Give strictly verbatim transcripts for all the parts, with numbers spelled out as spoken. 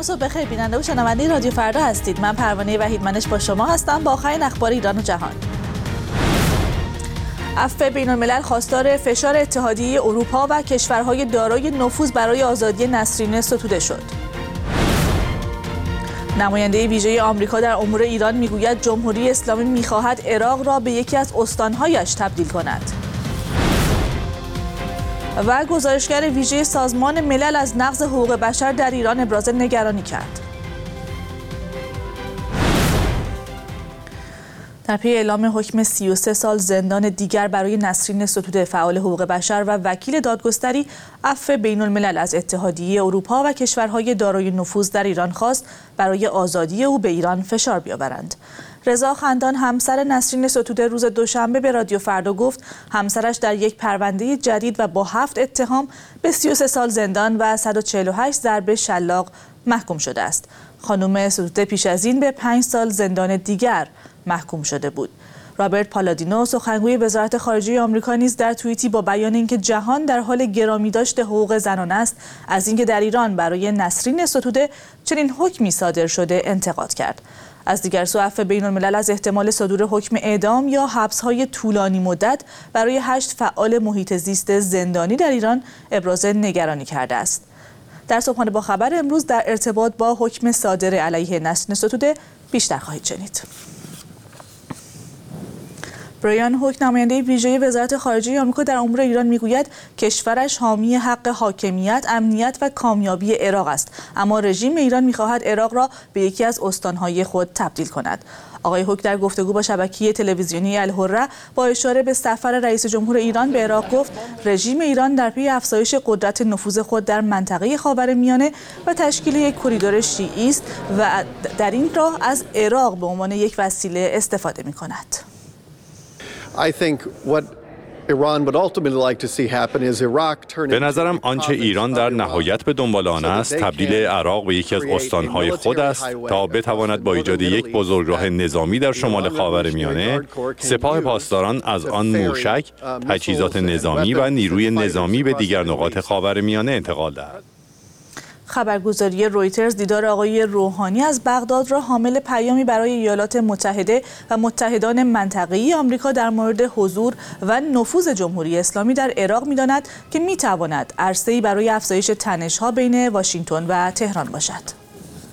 صبح بخیر بیننده و شنونده رادیو فردا هستید. من پروانه وحیدمنش با شما هستم با آخرین اخبار ایران و جهان. عفو بین‌الملل خواستار فشار اتحادیه اروپا و کشورهای دارای نفوذ برای آزادی نسرین ستوده شد. نماینده ویژه آمریکا در امور ایران میگوید جمهوری اسلامی میخواهد عراق را به یکی از استانهایش تبدیل کند. و گزارشگر ویژه سازمان ملل از نقض حقوق بشر در ایران ابراز نگرانی کرد. در پی اعلام حکم سی و سه سال زندان دیگر برای نسرین ستوده فعال حقوق بشر و وکیل دادگستری، عفو بین‌الملل از اتحادیه اروپا و کشورهای دارای نفوذ در ایران خواست برای آزادی او به ایران فشار بیاورند. رضا خندان همسر نسرین ستوده روز دوشنبه به رادیو فردا گفت همسرش در یک پرونده جدید و با هفت اتهام به سی و سه سال زندان و صد و چهل و هشت ضربه شلاق محکوم شده است. خانم ستوده پیش از این به پنج سال زندان دیگر محکوم شده بود. رابرت پالادینو سخنگوی وزارت خارجه آمریکا نیز در توییتی با بیان اینکه جهان در حال گرامیداشت حقوق زنان است، از اینکه در ایران برای نسرین ستوده چنین حکمی صادر شده انتقاد کرد. از دیگر سو عفو بین‌الملل از احتمال صدور حکم اعدام یا حبس‌های طولانی مدت برای هشت فعال محیط زیست زندانی در ایران ابراز نگرانی کرده است. در صبحانه با خبر امروز در ارتباط با حکم صادر علیه نسرین ستوده بیشتر خواهید شنید. برایان هوک نماینده ویژه وزارت خارجه آمریکا در امور ایران میگوید کشورش حامی حق حاکمیت، امنیت و کامیابی عراق است، اما رژیم ایران میخواهد عراق را به یکی از استانهای خود تبدیل کند. آقای هوک در گفتگو با شبکه تلویزیونی الحره با اشاره به سفر رئیس جمهور ایران به عراق گفت رژیم ایران در پی افزایش قدرت نفوذ خود در منطقه خاورمیانه و تشکیل یک کریدور شیعی است و در این راه از عراق به عنوان یک وسیله استفاده میکند. به نظرم آنچه ایران در نهایت به دنبال آن است تبدیل عراق به یکی از استانهای خود است تا بتواند با ایجاد یک بزرگراه نظامی در شمال خاورمیانه سپاه پاسداران از آن موشک، تجهیزات نظامی و نیروی نظامی به دیگر نقاط خاورمیانه انتقال دهد. خبرگزاری رویترز دیدار آقای روحانی از بغداد را حامل پیامی برای ایالات متحده و متحدان منطقه‌ای آمریکا در مورد حضور و نفوذ جمهوری اسلامی در عراق می‌داند که می‌تواند عرصه‌ای برای افزایش تنش‌ها بین واشنگتن و تهران باشد.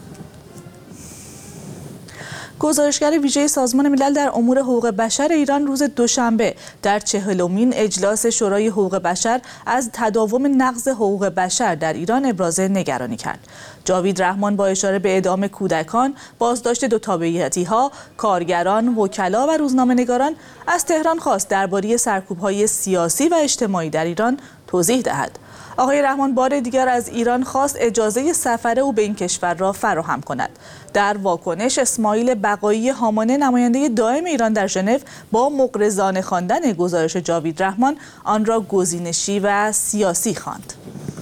گزارشگر ویژه سازمان ملل در امور حقوق بشر ایران روز دوشنبه در چهلمین اجلاس شورای حقوق بشر از تداوم نقض حقوق بشر در ایران ابراز نگرانی کرد. جاوید رحمان با اشاره به اعدام کودکان، بازداشت دو تابعیتی‌ها، کارگران، وکلا و روزنامه‌نگاران از تهران خواست درباره سرکوب‌های سیاسی و اجتماعی در ایران توضیح دهد. آقای رحمان بار دیگر از ایران خواست اجازه سفر او به این کشور را فراهم کند. در واکنش اسماعیل بقایی هامانه نماینده دائم ایران در ژنو با مغرضانه خواندن گزارش جاوید رحمان آن را گزینشی و سیاسی خواند.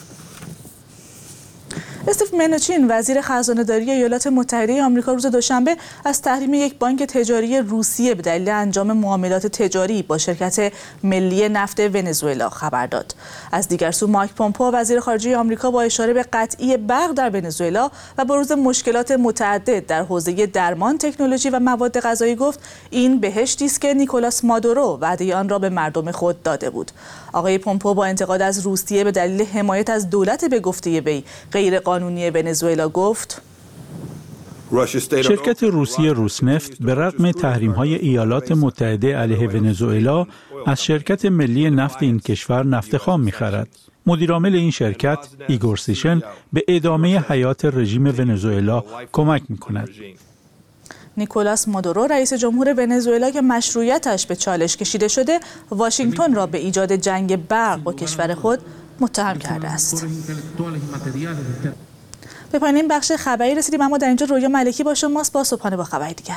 استیو منوچین وزیر خزانه‌داری ایالات متحده آمریکا روز دوشنبه از تحریم یک بانک تجاری روسیه به دلیل انجام معاملات تجاری با شرکت ملی نفت ونزوئلا خبر داد. از دیگر سو مایک پومپئو وزیر خارجه آمریکا با اشاره به قطعی برق در ونزوئلا و بروز مشکلات متعدد در حوزه درمان، تکنولوژی و مواد غذایی گفت این بهشتی است که نیکولاس مادورو وعده آن را به مردم خود داده بود. آقای پومپئو با انتقاد از روسیه به دلیل حمایت از دولت به گفته وی غیر قانونی ونزوئلا گفت شرکت روسی روسنفت به رغم تحریم‌های ایالات متحده علیه ونزوئلا از شرکت ملی نفت این کشور نفت خام می‌خرد. مدیرعامل این شرکت ایگور سیشن به ادامه حیات رژیم ونزوئلا کمک می‌کند. نیکولاس مادورو رئیس جمهور ونزوئلا که مشروعیتش به چالش کشیده شده، واشنگتن را به ایجاد جنگ برق با کشور خود متهم کرده است. به پایان این بخش خبری رسیدیم، اما در اینجا رویا ملکی با شماست با صبحانه با خبر دیگر.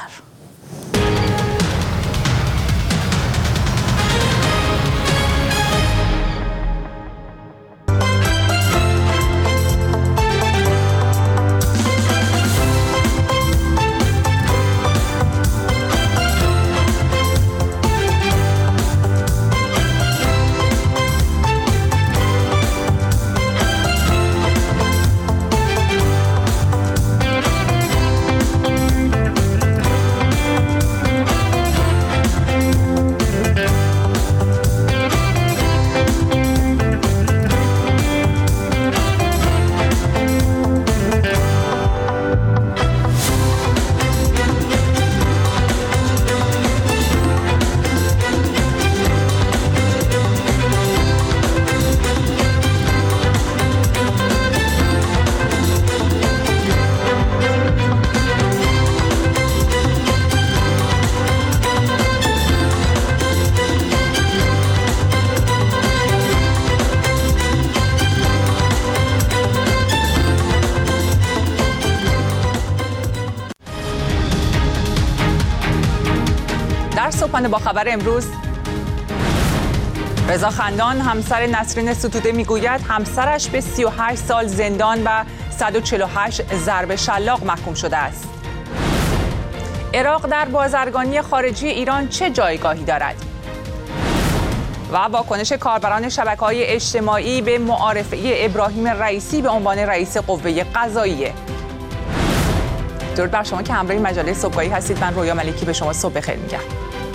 در صبحانه با خبر امروز، رضا خندان همسر نسرین ستوده میگوید همسرش به سی و هشت سال زندان و صد و چهل و هشت ضرب شلاق محکوم شده است. عراق در بازرگانی خارجی ایران چه جایگاهی دارد؟ و واکنش کاربران شبکه‌های اجتماعی به معارفه ابراهیم رئیسی به عنوان رئیس قوه قضاییه. درود بر شما که همراه مجله صبحگاهی هستید. من رویا ملکی به شما صبح بخیر میگم.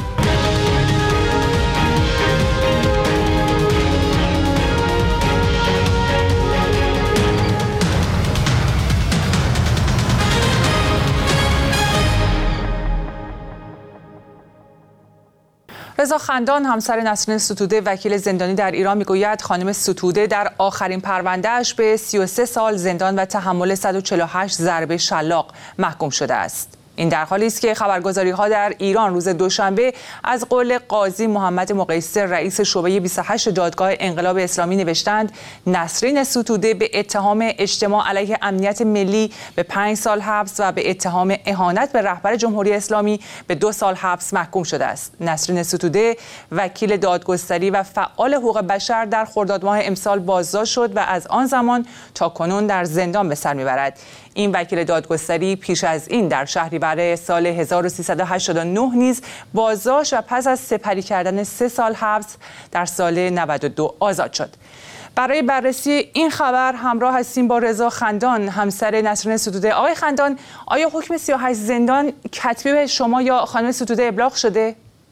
رضا خندان همسر نسرین ستوده وکیل زندانی در ایران میگوید خانم ستوده در آخرین پروندهش به سی و سه سال زندان و تحمل صد و چهل و هشت ضرب شلاق محکوم شده است. این در حالی است که خبرگزاری‌ها در ایران روز دوشنبه از قول قاضی محمد مقیثر رئیس شعبه بیست و هشت دادگاه انقلاب اسلامی نوشتند نسرین ستوده به اتهام اجتماع علیه امنیت ملی به پنج سال حبس و به اتهام اهانت به رهبر جمهوری اسلامی به دو سال حبس محکوم شده است. نسرین ستوده وکیل دادگستری و فعال حقوق بشر در خرداد ماه امسال بازداشت شد و از آن زمان تا کنون در زندان به سر میبرد. این وکیل دادگستری پیش از این در شهریور سال هزار و سیصد و هشتاد و نه نیز بازداشت و پس از سپری کردن سه سال حبس در سال نود و دو آزاد شد. برای بررسی این خبر همراه هستیم با رضا خندان همسر نسرین ستوده. آقای خندان، آیا حکم سی و هشت زندان کتبی به شما یا خانم ستوده ابلاغ شده؟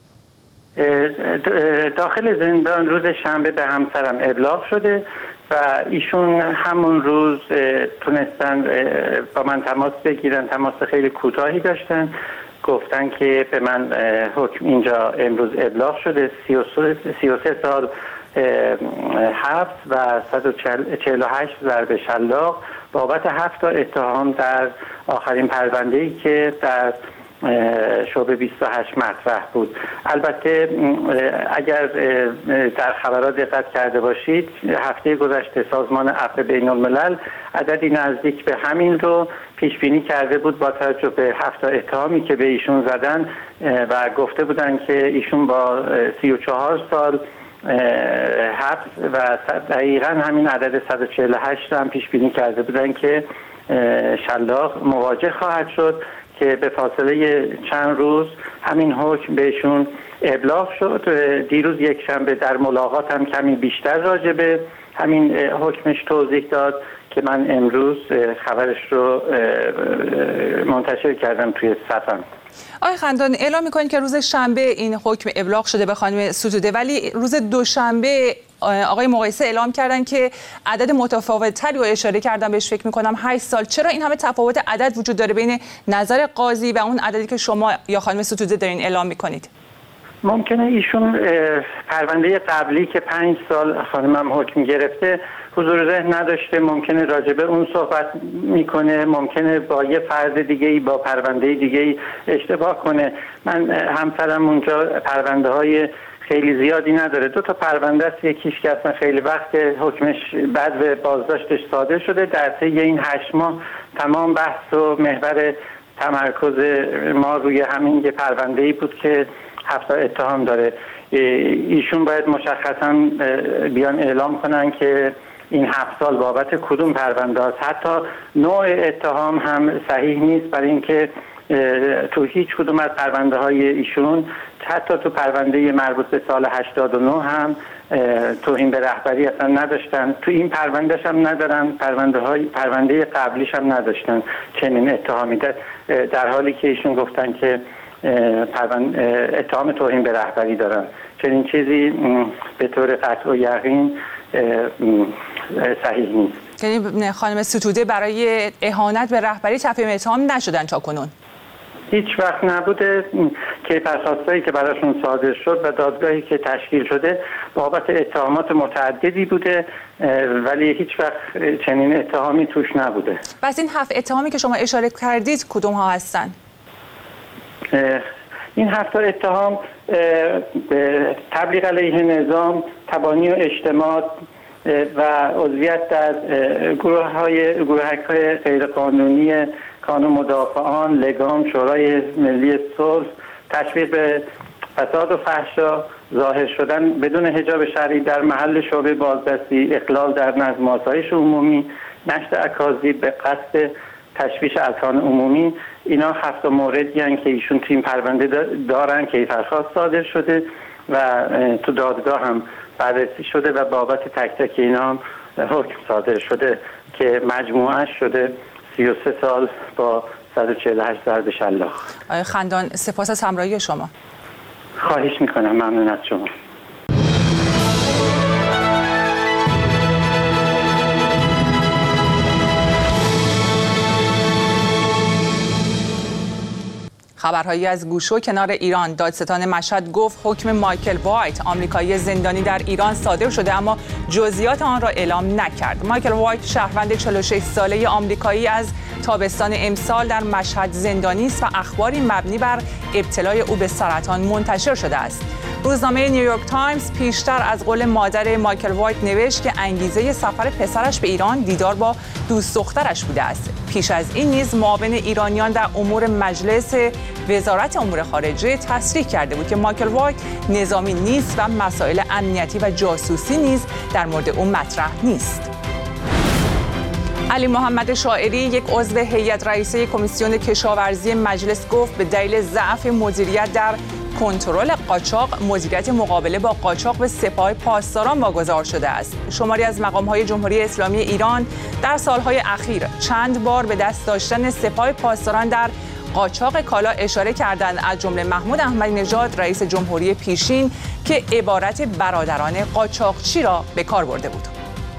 داخل زندان روز شنبه به همسرم ابلاغ شده و ایشون همون روز تونستن با من تماس بگیرن. تماس خیلی کوتاهی داشتن، گفتن که به من حکم اینجا امروز ابلاغ شده سی و سه سال حبس و صد و چهل و هشت ضرب شلاق بابت هفت تا اتهام در آخرین پرونده‌ای که در شعبه بیست و هشت مطرح بود. البته اگر در خبرات دقت کرده باشید هفته گذشته سازمان عفو بین الملل عددی نزدیک به همین رو پیش بینی کرده بود با توجه به هفت تا اتهامی که به ایشون زدن و گفته بودن که ایشون با سی و چهار سال حبس و دقیقا همین عدد صد و چهل و هشت هم پیش بینی کرده بودن که شلاق مواجه خواهد شد که به فاصله چند روز همین حکم بهشون ابلاغ شد. دیروز یک شنبه در ملاقات هم کمی بیشتر راجع به همین حکمش توضیح داد که من امروز خبرش رو منتشر کردم توی صفحه‌ام. آقای خندان، اعلام می‌کنید که روز شنبه این حکم ابلاغ شده به خانم ستوده، ولی روز دوشنبه آقای مقیثر اعلام کردن که عدد متفاوت‌تری رو اشاره کردن بهش، فکر می‌کنم هشت سال. چرا این همه تفاوت عدد وجود داره بین نظر قاضی و اون عددی که شما یا خانم ستوده دارین اعلام می‌کنید؟ ممکنه ایشون پرونده قبلی که پنج سال خانمم حکم گرفته حضور ذهن نداشته، ممکنه راجبه اون صحبت میکنه، ممکنه با یه فرد دیگه‌ای با پرونده دیگه‌ای اشتباه کنه. من همسرم اونجا پرونده های خیلی زیادی نداره، دو تا پرونده است، یکیش که اصلا خیلی وقت حکمش بعد به بازداشتش صادر شده. در طی این هشت ماه تمام بحث و محور تمرکز ما روی همین یه پرونده‌ای بود که هفت اتهام داره. ایشون باید مشخصا بیان اعلام کنن که این هفت سال بابت کدوم پرونده است. حتی نوع اتهام هم صحیح نیست، برای اینکه تو هیچ کدوم از پرونده های ایشون، حتی تو پرونده مربوط به سال هشتاد و نه هم توهین به رهبری اصلا نداشتن، تو این پروندهش هم ندارن، پرونده های پرونده قبلیش هم نداشتن چنین اتهامی، در حالی که ایشون گفتن که اتهام توهین به رهبری دارن. چنین چیزی به طور قطع و یقین صحیح نیست. یعنی خانم ستوده برای اهانت به رهبری تفهیم اتهام نشدن تا کنون؟ هیچ وقت نبوده که درخواستایی که براشون صادر شد و دادگاهی که تشکیل شده بابت اتهامات متعددی بوده، ولی هیچ وقت چنین اتهامی توش نبوده. پس این هفت اتهامی که شما اشاره کردید کدوم ها هستن؟ این هفت اتهام تبلیغ علیه نظام، تبانی و اجتماع و عضویت در گروه های گروهک های غیرقانونی کانون مدافعان، لگام، شورای ملی صلح، تشویق به فساد و فحشا، ظاهر شدن بدون حجاب شرعی در محل شعبه بازرسی، اخلال در نظم و آسایش عمومی، نشر اکاذیب به قصد تشویش اذهان عمومی، اینا هفت موردی هستند که ایشون تو این پرونده دارن که درخواست صادر شده و تو دادگاه هم بررسی شده و بابت تک تک اینا هم حکم صادر شده که مجموعه شده سی و سه سال با صد و چهل و هشت ضرب شلاق. آقای خندان، سپاس از همراهی شما. خواهش میکنم، ممنون از شما. خبرهایی از گوشه و کنار ایران. دادستان مشهد گفت حکم مایکل وایت، آمریکایی زندانی در ایران صادر شده اما جزئیات آن را اعلام نکرد. مایکل وایت شهروند چهل و شش ساله آمریکایی از تابستان امسال در مشهد زندانی است و اخباری مبنی بر ابتلای او به سرطان منتشر شده است. روزنامه نیویورک تایمز پیشتر از قول مادر مایکل وایت نوشت که انگیزه سفر پسرش به ایران دیدار با دوست دخترش بوده است. پیش از این نیز معاون ایرانیان در امور مجلس وزارت امور خارجه تصریح کرده بود که مایکل وایت نظامی نیست و مسائل امنیتی و جاسوسی نیز در مورد او مطرح نیست. علی محمد شاعری، یک عضو هیئت رئیسه کمیسیون کشاورزی مجلس، گفت به دلیل ضعف مدیریت در کنترل قاچاق، مدیریت مقابله با قاچاق به سپاه پاسداران واگذار شده است. شماری از مقام‌های جمهوری اسلامی ایران در سالهای اخیر چند بار به دست داشتن سپاه پاسداران در قاچاق کالا اشاره کردند، از جمله محمود احمدی نژاد رئیس جمهوری پیشین که عبارت برادران قاچاقچی را به کار برده بود.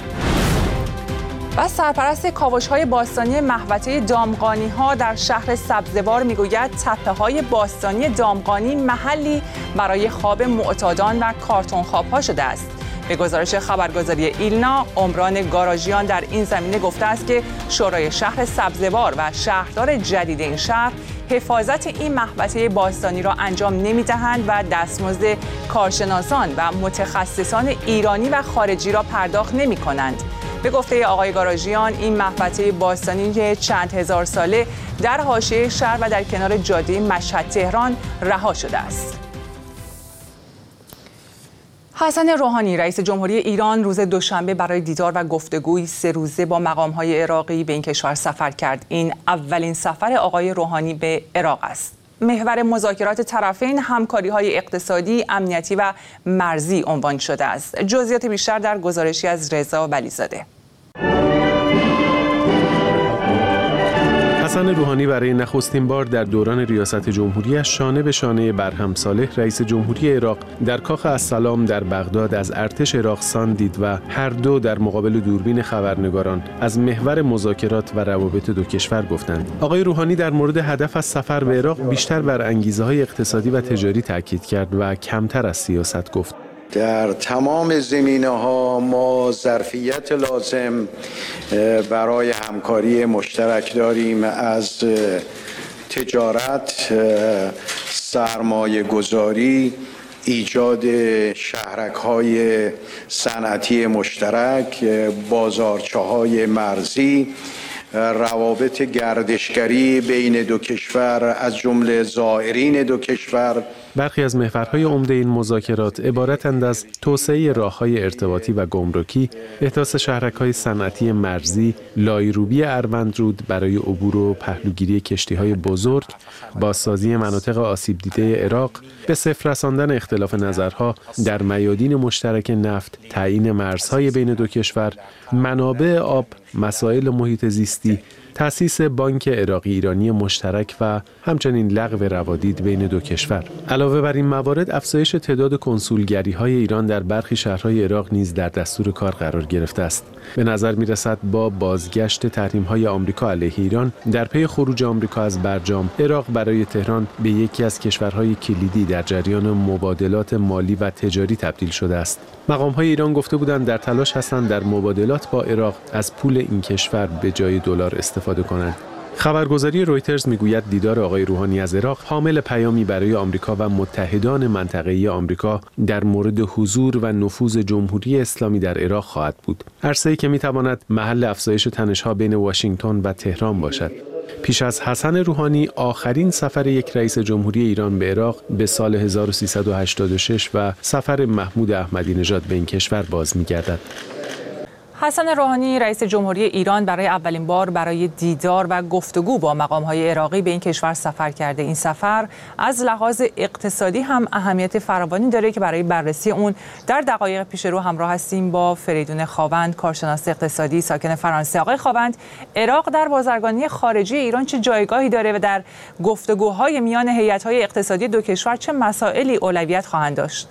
و سرپرست کاوش‌های باستانی محوطه دامغانی‌ها در شهر سبزوار می‌گوید تپه‌های باستانی دامغانی محلی برای خواب معتادان و کارتون خواب‌ها شده است. به گزارش خبرگزاری ایلنا، عمران گاراژیان در این زمینه گفته است که شورای شهر سبزوار و شهردار جدید این شهر حفاظت این محوطه باستانی را انجام نمی‌دهند و دستمزد کارشناسان و متخصصان ایرانی و خارجی را پرداخت نمی‌کنند. به گفته آقای گاراژیان، این محوطه باستانی چند هزار ساله در حاشیه شهر و در کنار جاده مشهد تهران رها شده است. حسن روحانی رئیس جمهوری ایران روز دوشنبه برای دیدار و گفتگوی سه روزه با مقام‌های عراقی به این کشور سفر کرد. این اولین سفر آقای روحانی به عراق است. محور مذاکرات طرفین همکاری‌های اقتصادی، امنیتی و مرزی عنوان شده است. جزئیات بیشتر در گزارشی از رضا ولیزاده. حسن روحانی برای نخستین بار در دوران ریاست جمهوریش شانه به شانه برهم صالح رئیس جمهوری عراق در کاخ السلام در بغداد از ارتش عراق سان دید و هر دو در مقابل دوربین خبرنگاران از محور مذاکرات و روابط دو کشور گفتند. آقای روحانی در مورد هدف از سفر به عراق بیشتر بر انگیزه‌های اقتصادی و تجاری تاکید کرد و کمتر از سیاست گفت. در تمام زمینه‌ها ما ظرفیت لازم برای همکاری مشترک داریم، از تجارت، سرمایه گذاری، ایجاد شهرک‌های صنعتی مشترک، بازارچه‌های مرزی، روابط گردشگری بین دو کشور از جمله زائرین دو کشور. برخی از محورهای عمده این مذاکرات عبارتند از توسعه راه‌های ارتباطی و گمرکی، احداث شهرک‌های صنعتی مرزی، لایروبی اروندرود برای عبور و پهلوگیری کشتی‌های بزرگ، بازسازی مناطق آسیب دیده عراق، به صفر رساندن اختلاف نظرها در میادین مشترک نفت، تعیین مرزهای بین دو کشور، منابع آب، مسائل محیط زیستی، تأسیس بانک عراقی ایرانی مشترک و همچنین لغو روادید بین دو کشور. علاوه بر این موارد، افزایش تعداد کنسولگری‌های ایران در برخی شهرهای عراق نیز در دستور کار قرار گرفته است. به نظر می‌رسد با بازگشت تحریم‌های آمریکا علیه ایران در پی خروج آمریکا از برجام، عراق برای تهران به یکی از کشورهای کلیدی در جریان مبادلات مالی و تجاری تبدیل شده است. مقام‌های ایران گفته بودند در تلاش هستند در مبادلات با عراق از پول این کشور به جای دلار استفاده کنند. خبرگزاری رویترز میگوید دیدار آقای روحانی از عراق حامل پیامی برای آمریکا و متحدان منطقه‌ای آمریکا در مورد حضور و نفوذ جمهوری اسلامی در عراق خواهد بود. عرصه‌ای که میتواند محل افزایش تنش‌ها بین واشنگتن و تهران باشد. پیش از حسن روحانی آخرین سفر یک رئیس جمهوری ایران به عراق به سال هزار و سیصد و هشتاد و شش و سفر محمود احمدی نژاد به این کشور باز می‌گردد. حسن روحانی رئیس جمهوری ایران برای اولین بار برای دیدار و گفتگو با مقام‌های عراقی به این کشور سفر کرده. این سفر از لحاظ اقتصادی هم اهمیت فراوانی داره که برای بررسی اون در دقایق پیش رو همراه هستیم با فریدون خاوند، کارشناس اقتصادی ساکن فرانسه. آقای خاوند، عراق در بازرگانی خارجی ایران چه جایگاهی داره و در گفتگوهای میان هیئت‌های اقتصادی دو کشور چه مسائلی اولویت خواهند داشت؟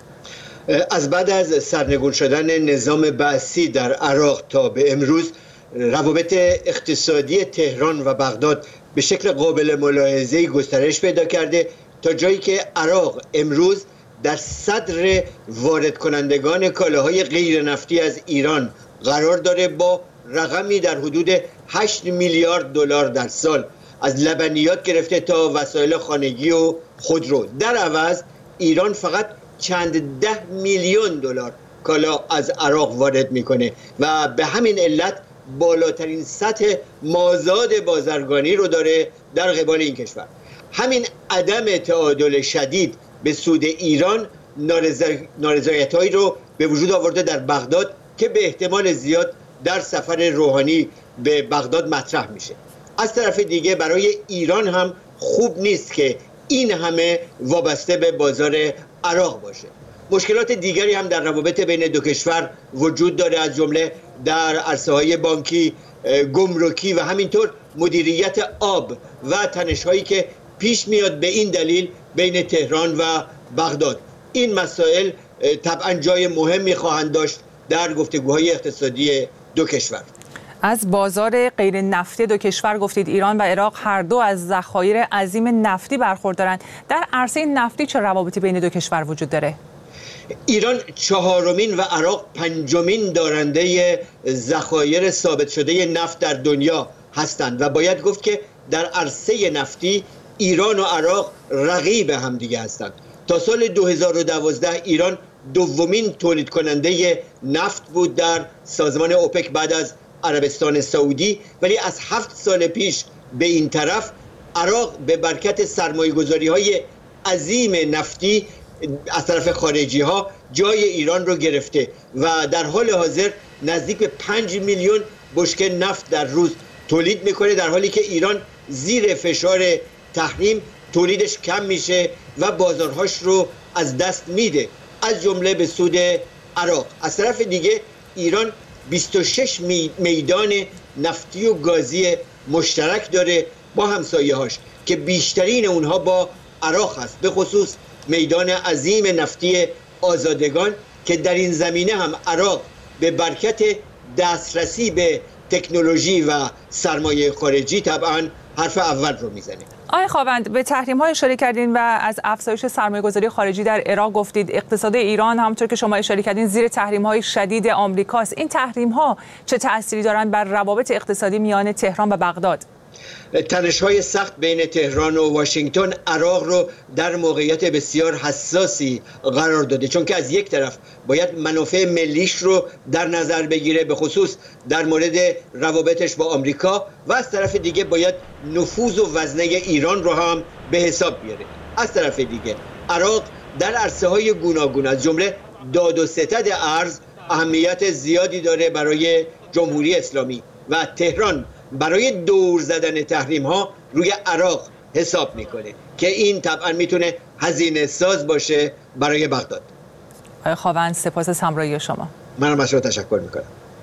از بعد از سرنگون شدن نظام بعثی در عراق تا به امروز روابط اقتصادی تهران و بغداد به شکل قابل ملاحظه‌ای گسترش پیدا کرده تا جایی که عراق امروز در صدر وارد کنندگان کالاهای غیر نفتی از ایران قرار داره با رقمی در حدود هشت میلیارد دلار در سال، از لبنیات گرفته تا وسایل خانگی و خودرو. در عوض ایران فقط چند ده میلیون دلار کالا از عراق وارد میکنه و به همین علت بالاترین سطح مازاد بازرگانی رو داره در قبال این کشور. همین عدم تعادل شدید به سود ایران نارضایت‌هایی رو به وجود آورده در بغداد که به احتمال زیاد در سفر روحانی به بغداد مطرح میشه. از طرف دیگه برای ایران هم خوب نیست که این همه وابسته به بازار عراق باشه. مشکلات دیگری هم در روابط بین دو کشور وجود داره، از جمله در عرصه‌های بانکی، گمرکی و همینطور مدیریت آب و تنش‌هایی که پیش میاد به این دلیل بین تهران و بغداد. این مسائل طبعاً جای مهمی خواهند داشت در گفتگوهای اقتصادی دو کشور. از بازار غیر نفتی دو کشور گفتید. ایران و عراق هر دو از ذخایر عظیم نفتی برخوردارند. در عرصه نفتی چه روابطی بین دو کشور وجود داره؟ ایران چهارمین و عراق پنجمین دارنده ذخایر ثابت شده نفت در دنیا هستند و باید گفت که در عرصه نفتی ایران و عراق رقیب همدیگه هستند. تا سال دو هزار و دوازده ایران دومین تولید کننده نفت بود در سازمان اوپک بعد از عربستان سعودی، ولی از هفت سال پیش به این طرف عراق به برکت سرمایه‌گذاری های عظیم نفتی از طرف خارجی ها جای ایران رو گرفته و در حال حاضر نزدیک به پنج میلیون بشکه نفت در روز تولید میکنه، در حالی که ایران زیر فشار تحریم تولیدش کم میشه و بازارهاش رو از دست میده، از جمله به سود عراق. از طرف دیگه ایران بیست و شش میدان نفتی و گازی مشترک داره با همسایه‌هاش که بیشترین اونها با عراق هست، به خصوص میدان عظیم نفتی آزادگان که در این زمینه هم عراق به برکت دسترسی به تکنولوژی و سرمایه خارجی طبعاً حرف اول رو میزنه. آقای خاوند، به تحریم‌ها اشاره کردین و از افزایش سرمایه‌گذاری خارجی در عراق گفتید. اقتصاد ایران همونطور که شما اشاره کردین زیر تحریم‌های شدید آمریکاست. این تحریم‌ها چه تأثیری دارند بر روابط اقتصادی میان تهران و بغداد؟ تنش‌های سخت بین تهران و واشنگتن عراق رو در موقعیت بسیار حساسی قرار داده، چون که از یک طرف باید منافع ملیش رو در نظر بگیره، به خصوص در مورد روابطش با آمریکا، و از طرف دیگه باید نفوذ و وزنه ایران رو هم به حساب بیاره. از طرف دیگه عراق در عرصه‌های گوناگون از جمله داد و ستد ارز اهمیت زیادی داره برای جمهوری اسلامی و تهران برای دور زدن تحریم ها روی عراق حساب میکنه که این طبعا میتونه هزینه ساز باشه برای بغداد. آقای خاوند، سپاس از همراهی شما. منم از شما تشکر میکنم.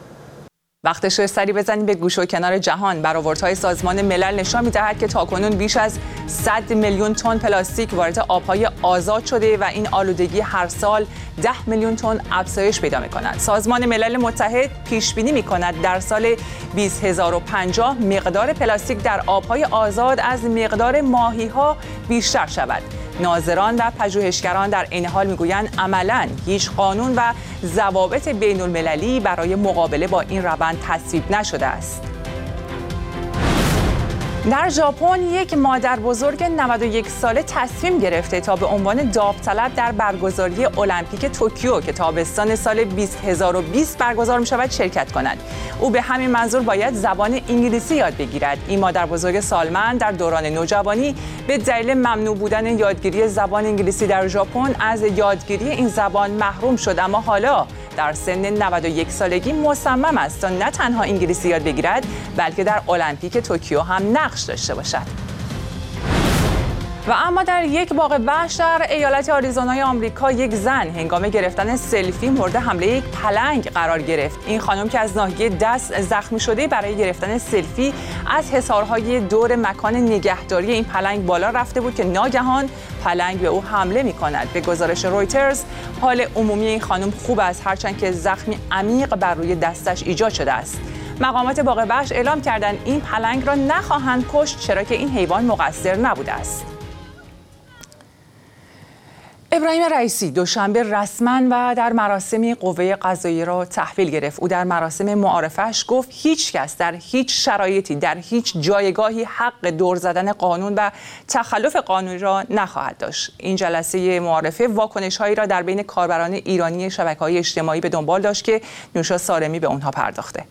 وقتش سری بزنیم به گوش و کنار جهان. برآوردهای سازمان ملل نشان می‌دهد که تاکنون بیش از صد میلیون تن پلاستیک وارد آب‌های آزاد شده و این آلودگی هر سال ده میلیون تن افزایش پیدا می‌کند. سازمان ملل متحد پیش بینی می‌کند در سال بیست هزار و پنجاه مقدار پلاستیک در آب‌های آزاد از مقدار ماهی‌ها بیشتر شود. ناظران و پژوهشگران در این حال میگویند عملاً هیچ قانون و ضوابط بین‌المللی برای مقابله با این روند تصویب نشده است. در ژاپن یک مادر بزرگ نود و یک ساله تصمیم گرفته تا به عنوان داوطلب در برگزاری المپیک توکیو که تابستان سال بیست هزار و بیست برگزار می شود شرکت کند. او به همین منظور باید زبان انگلیسی یاد بگیرد. این مادر بزرگ سالمند در دوران نوجوانی به دلیل ممنوع بودن یادگیری زبان انگلیسی در ژاپن از یادگیری این زبان محروم شد، اما حالا در سن نود و یک سالگی مصمم است تا نه تنها انگلیسی یاد بگیرد بلکه در المپیک توکیو هم نقش داشته باشد. و اما در یک باغ وحش در ایالت آریزونای آمریکا یک زن هنگام گرفتن سلفی مورد حمله یک پلنگ قرار گرفت. این خانم که از ناحیه دست زخمی شده برای گرفتن سلفی از حصارهای دور مکان نگهداری این پلنگ بالا رفته بود که ناگهان پلنگ به او حمله می‌کند. به گزارش رویترز حال عمومی این خانم خوب است، هرچند که زخمی عمیق بر روی دستش ایجاد شده است. مقامات باغ وحش اعلام کردند این پلنگ را نخواهند کشت چرا که این حیوان مقصر نبوده است. ابراهیم رئیسی دوشنبه رسما و در مراسمی قوه قضاییه را تحویل گرفت. او در مراسم معارفه‌اش گفت هیچ کس در هیچ شرایطی در هیچ جایگاهی حق دور زدن قانون و تخلف قانونی را نخواهد داشت. این جلسه معارفه واکنش‌هایی را در بین کاربران ایرانی شبکه‌های اجتماعی به دنبال داشت که نوشا سارمی به اونها پرداخته.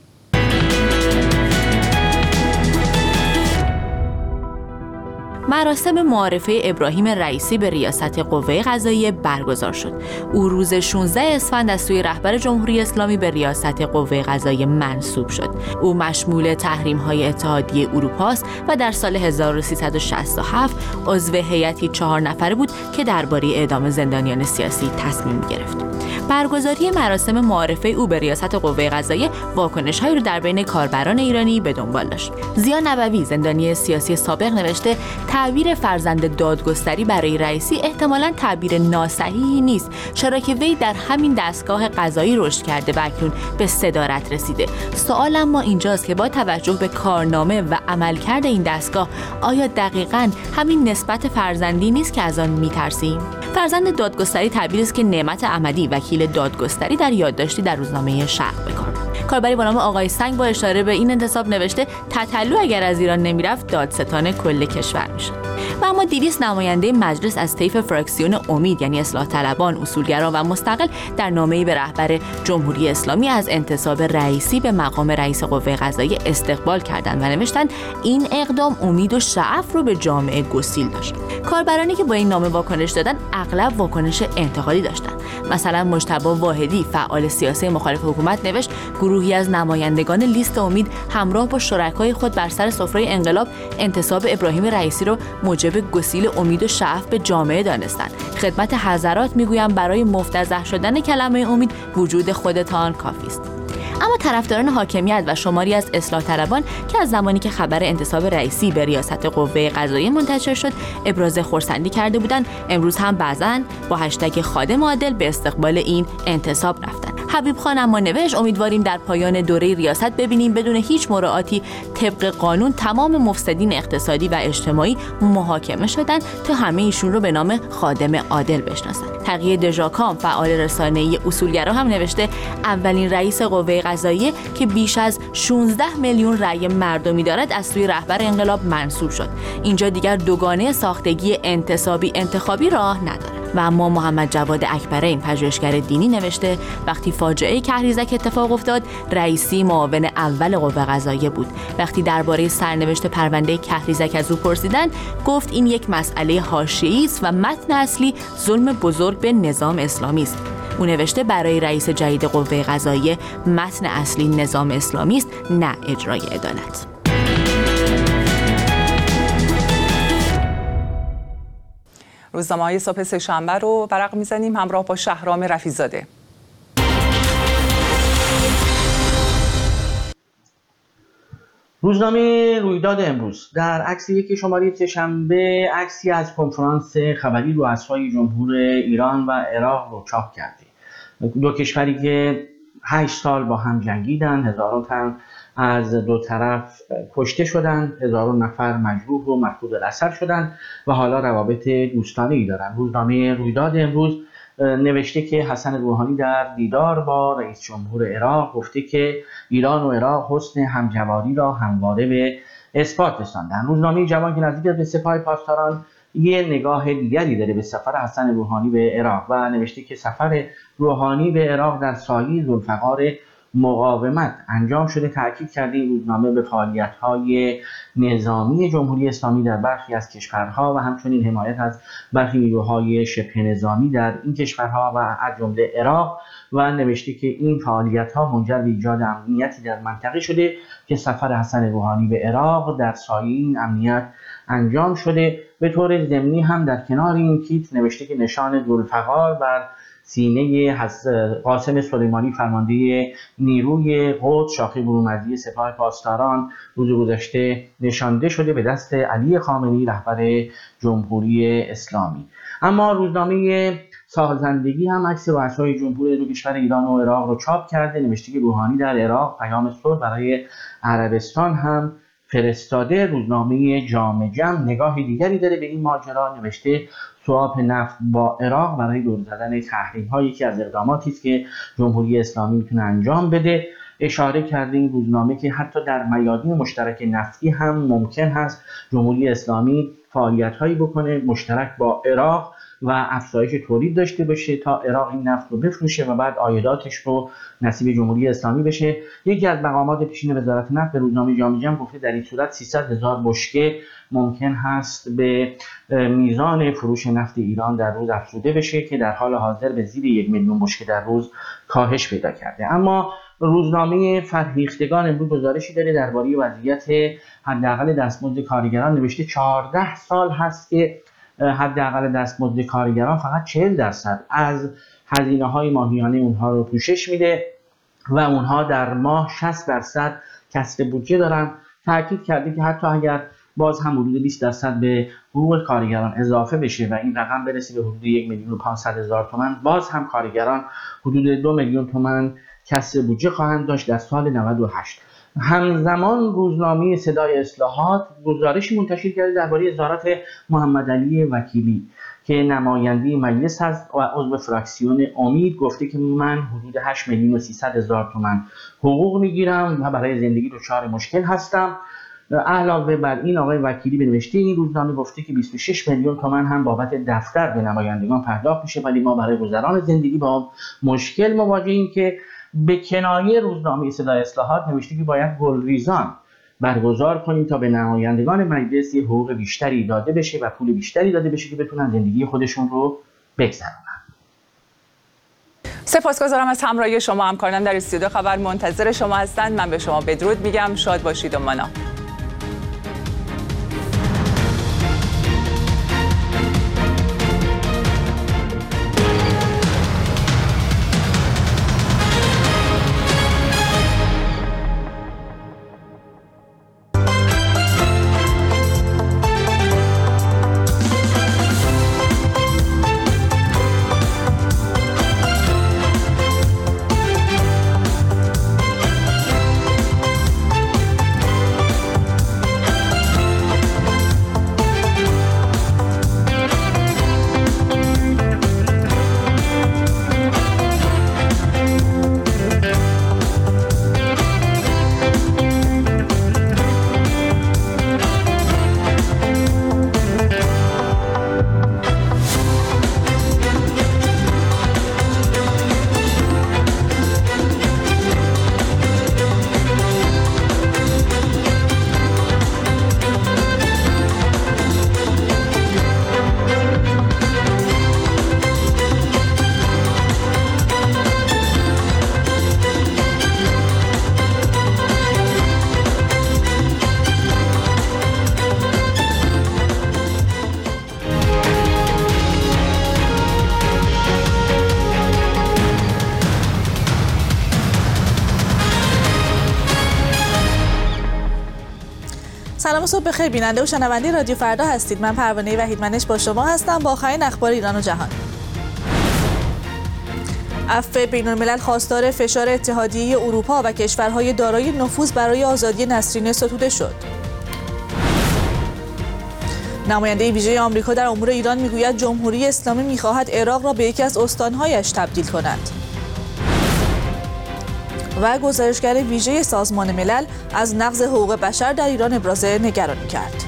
مراسم معارفه ابراهیم رئیسی به ریاست قوه قضاییه برگزار شد. او روز شانزده اسفند از سوی رهبر جمهوری اسلامی به ریاست قوه قضاییه منصوب شد. او مشمول تحریم‌های اتحادیه اروپا است و در سال هزار و سیصد و شصت و هفت عضو هیئتی چهار نفره بود که درباره اعدام زندانیان سیاسی تصمیم گرفت. برگزاری مراسم معارفه او به ریاست قوه قضاییه واکنش‌هایی را در بین کاربران ایرانی به دنبال داشت. ضیا نبوی زندانی سیاسی سابق نوشته تعبیر فرزند دادگستری برای رئیسی احتمالاً تعبیر ناصحیحی نیست، چرا که وی در همین دستگاه قضایی رشد کرده و اکنون به صدارت رسیده. سوال اما اینجاست که با توجه به کارنامه و عملکرد این دستگاه آیا دقیقاً همین نسبت فرزندی نیست که از آن می‌ترسیم؟ فرزند دادگستری تعبیری است که نعمت احمدی وکیل دادگستری در یادداشتی در روزنامه شرق بکار. کاربری با نام آقای سنگ با اشاره به این انتصاب نوشته تتلو اگر از ایران نمیرفت دادستان کل کشور میشد. و اما دویست نماینده مجلس از طیف فراکسیون امید یعنی اصلاح طلبان، اصولگران و مستقل در نامه‌ای به رهبر جمهوری اسلامی از انتصاب رئیسی به مقام رئیس قوه قضاییه استقبال کردند و نوشتند این اقدام امید و شعف رو به جامعه گسیل داشت. کاربرانی که با این نامه واکنش دادن اغلب واکنش انتقادی داشتند. مثلا مجتبی واحدی فعال سیاسی مخالف حکومت نوشت گروهی از نمایندگان لیست امید همراه با شرکای خود بر سر سفره انقلاب انتصاب ابراهیم رئیسی رو موجب گسیل امید و شعف به جامعه دانستند. خدمت حضرات میگویم برای مفتضح شدن کلمه امید وجود خودتان کافی است. اما طرفداران حاکمیت و شماری از اصلاح طلبان که از زمانی که خبر انتصاب رئیسی به ریاست قوه قضاییه منتشر شد ابراز خرسندی کرده بودند، امروز هم بعضاً با هشتگ خادم عادل به استقبال این انتصاب رفتند. حبیب خان اما نوشت امیدواریم در پایان دوره ریاست ببینیم بدون هیچ مراعاتی طبق قانون تمام مفسدین اقتصادی و اجتماعی محاکمه شدن تا همه ایشون رو به نام خادم عادل بشناسن. تقیه دژاکام فعال رسانه‌ای اصولگرا هم نوشته اولین رئیس قوه قضاییه که بیش از شانزده میلیون رأی مردمی دارد از سوی رهبر انقلاب منصوب شد. اینجا دیگر دوگانه ساختگی انتصابی انتخابی راه نداره. و اما محمد جواد اکبرین پژوهشگر دینی نوشته وقتی فاجعه کهریزک اتفاق افتاد رئیسی معاون اول قوه قضاییه بود. وقتی درباره سرنوشت پرونده کهریزک از او پرسیدند گفت این یک مسئله حاشیه‌ای است و متن اصلی ظلم بزرگ به نظام اسلامی است. او نوشته برای رئیس جدید قوه قضاییه متن اصلی نظام اسلامی است نه اجرای عدالت. روزنامه‌های صبح سه‌شنبه رو ورق می‌زنیم همراه با شهرام رفیع‌زاده. روزنامه رویداد امروز در عکس یک شماره سه‌شنبه عکسی از کنفرانس خبری رؤسای جمهور ایران و عراق رو چاپ کرده. دو کشوری که هشت سال با هم جنگیدن، هزاران تن از دو طرف کشته شدند، هزاران نفر مجروح و مفقود الاثر شدند و حالا روابط دوستانه‌ای دارند. روزنامه رویداد امروز نوشته که حسن روحانی در دیدار با رئیس جمهور عراق گفته که ایران و عراق حسن همجواری را همواره به اثبات رساندن. روزنامه جوان که نزدیک به سپاه پاسداران یه نگاه دیگری داره به سفر حسن روحانی به عراق و نوشته که سفر روحانی به عراق در سایه ذوالفقار مقاومت انجام شده. تاکید کرده این روزنامه به فعالیت‌های نظامی جمهوری اسلامی در برخی از کشورها و همچنین حمایت از برخی نیروهای شبه نظامی در این کشورها و از جمله عراق و نوشته که این فعالیت‌ها منجر به ایجاد امنیتی در منطقه شده که سفر حسن روحانی به عراق در سایه این امنیت انجام شده. به طور ضمنی هم در کنار این کیت نوشته که نشان ذوالفقار بر سینه قاسم سلیمانی فرمانده نیروی قدس شاخه برومردی سپاه پاسداران روز گذشته نشانده شده به دست علی خامنه‌ای رهبر جمهوری اسلامی. اما روزنامه سازندگی هم عکس رؤسای جمهور دو کشور ایران و عراق رو چاپ کرده. نوشته که روحانی در عراق پیام صلح برای عربستان هم فرستاده. روزنامه جامع جم نگاه دیگری داره به این ماجرا. نوشته سواپ نفت با عراق برای دور زدن تحریم ها یکی از اقداماتی است که جمهوری اسلامی میتونه انجام بده. اشاره کرده این روزنامه که حتی در میادین مشترک نفتی هم ممکن هست جمهوری اسلامی فعالیت هایی بکنه مشترک با عراق و افزایش تولید داشته باشه تا عراق این نفت رو بفروشه و بعد عایداتش رو نصیب جمهوری اسلامی بشه. یکی از مقامات پیشین وزارت نفت به روزنامه جامع جم گفته در این صورت سیصد هزار بشکه ممکن هست به میزان فروش نفت ایران در روز افزوده بشه که در حال حاضر به زیر یک میلیون بشکه در روز کاهش پیدا کرده. اما روزنامه فرهیختگان امروز گزارشی داره درباره وضعیت حداقل دستمزد کارگران. نوشته چهارده سال هست که حداقل دستمزد کارگران فقط چهل درصد از هزینه‌های ماهیانه اونها رو پوشش میده و اونها در ماه شصت درصد کسر بودجه دارن. تاکید کرده که حتی اگر باز هم حدود بیست درصد به حقوق کارگران اضافه بشه و این رقم برسه به حدود یک میلیون و پانصد هزار تومان، باز هم کارگران حدود دو میلیون تومان کسر بودجه خواهند داشت در سال نود و هشت. همزمان روزنامه صدای اصلاحات گزارشی منتشر کرده درباره وزارت محمد علی وکیلی که نماینده مجلس هست و عضو فراکسیون امید. گفته که من حدود هشت میلیون و سیصد هزار تومان حقوق میگیرم و برای زندگی دچار مشکل هستم. علاوه بر این آقای وکیلی به نوشته این روزنامه گفته که بیست و شش میلیون تومان هم بابت دفتر به نمایندگان پرداخت میشه ولی ما برای گذران زندگی با مشکل مواجهیم. که به کنایه روزنامه صدای اصلاحات نوشته که باید گلریزان برگزار کنیم تا به نمایندگان مجلس حقوق بیشتری داده بشه و پول بیشتری داده بشه که بتونن زندگی خودشون رو بگذرونن. سپاسگزارم از همراهی شما. همکاران در استودیو خبر منتظر شما هستند. من به شما بدرود میگم. شاد باشید و مانا. سلام و صبح بخیر بیننده و شنونده رادیو فردا هستید. من پروانه وحیدمنش با شما هستم با آخرین اخبار ایران و جهان. عفو بین‌الملل خواستار فشار اتحادیه اروپا و کشورهای دارای نفوذ برای آزادی نسرین ستوده شد. نماینده ویژه آمریکا در امور ایران میگوید جمهوری اسلامی میخواهد عراق را به یکی از استانهایش تبدیل کند. و گزارشگر ویژه سازمان ملل از نقض حقوق بشر در ایران ابراز نگرانی کرد.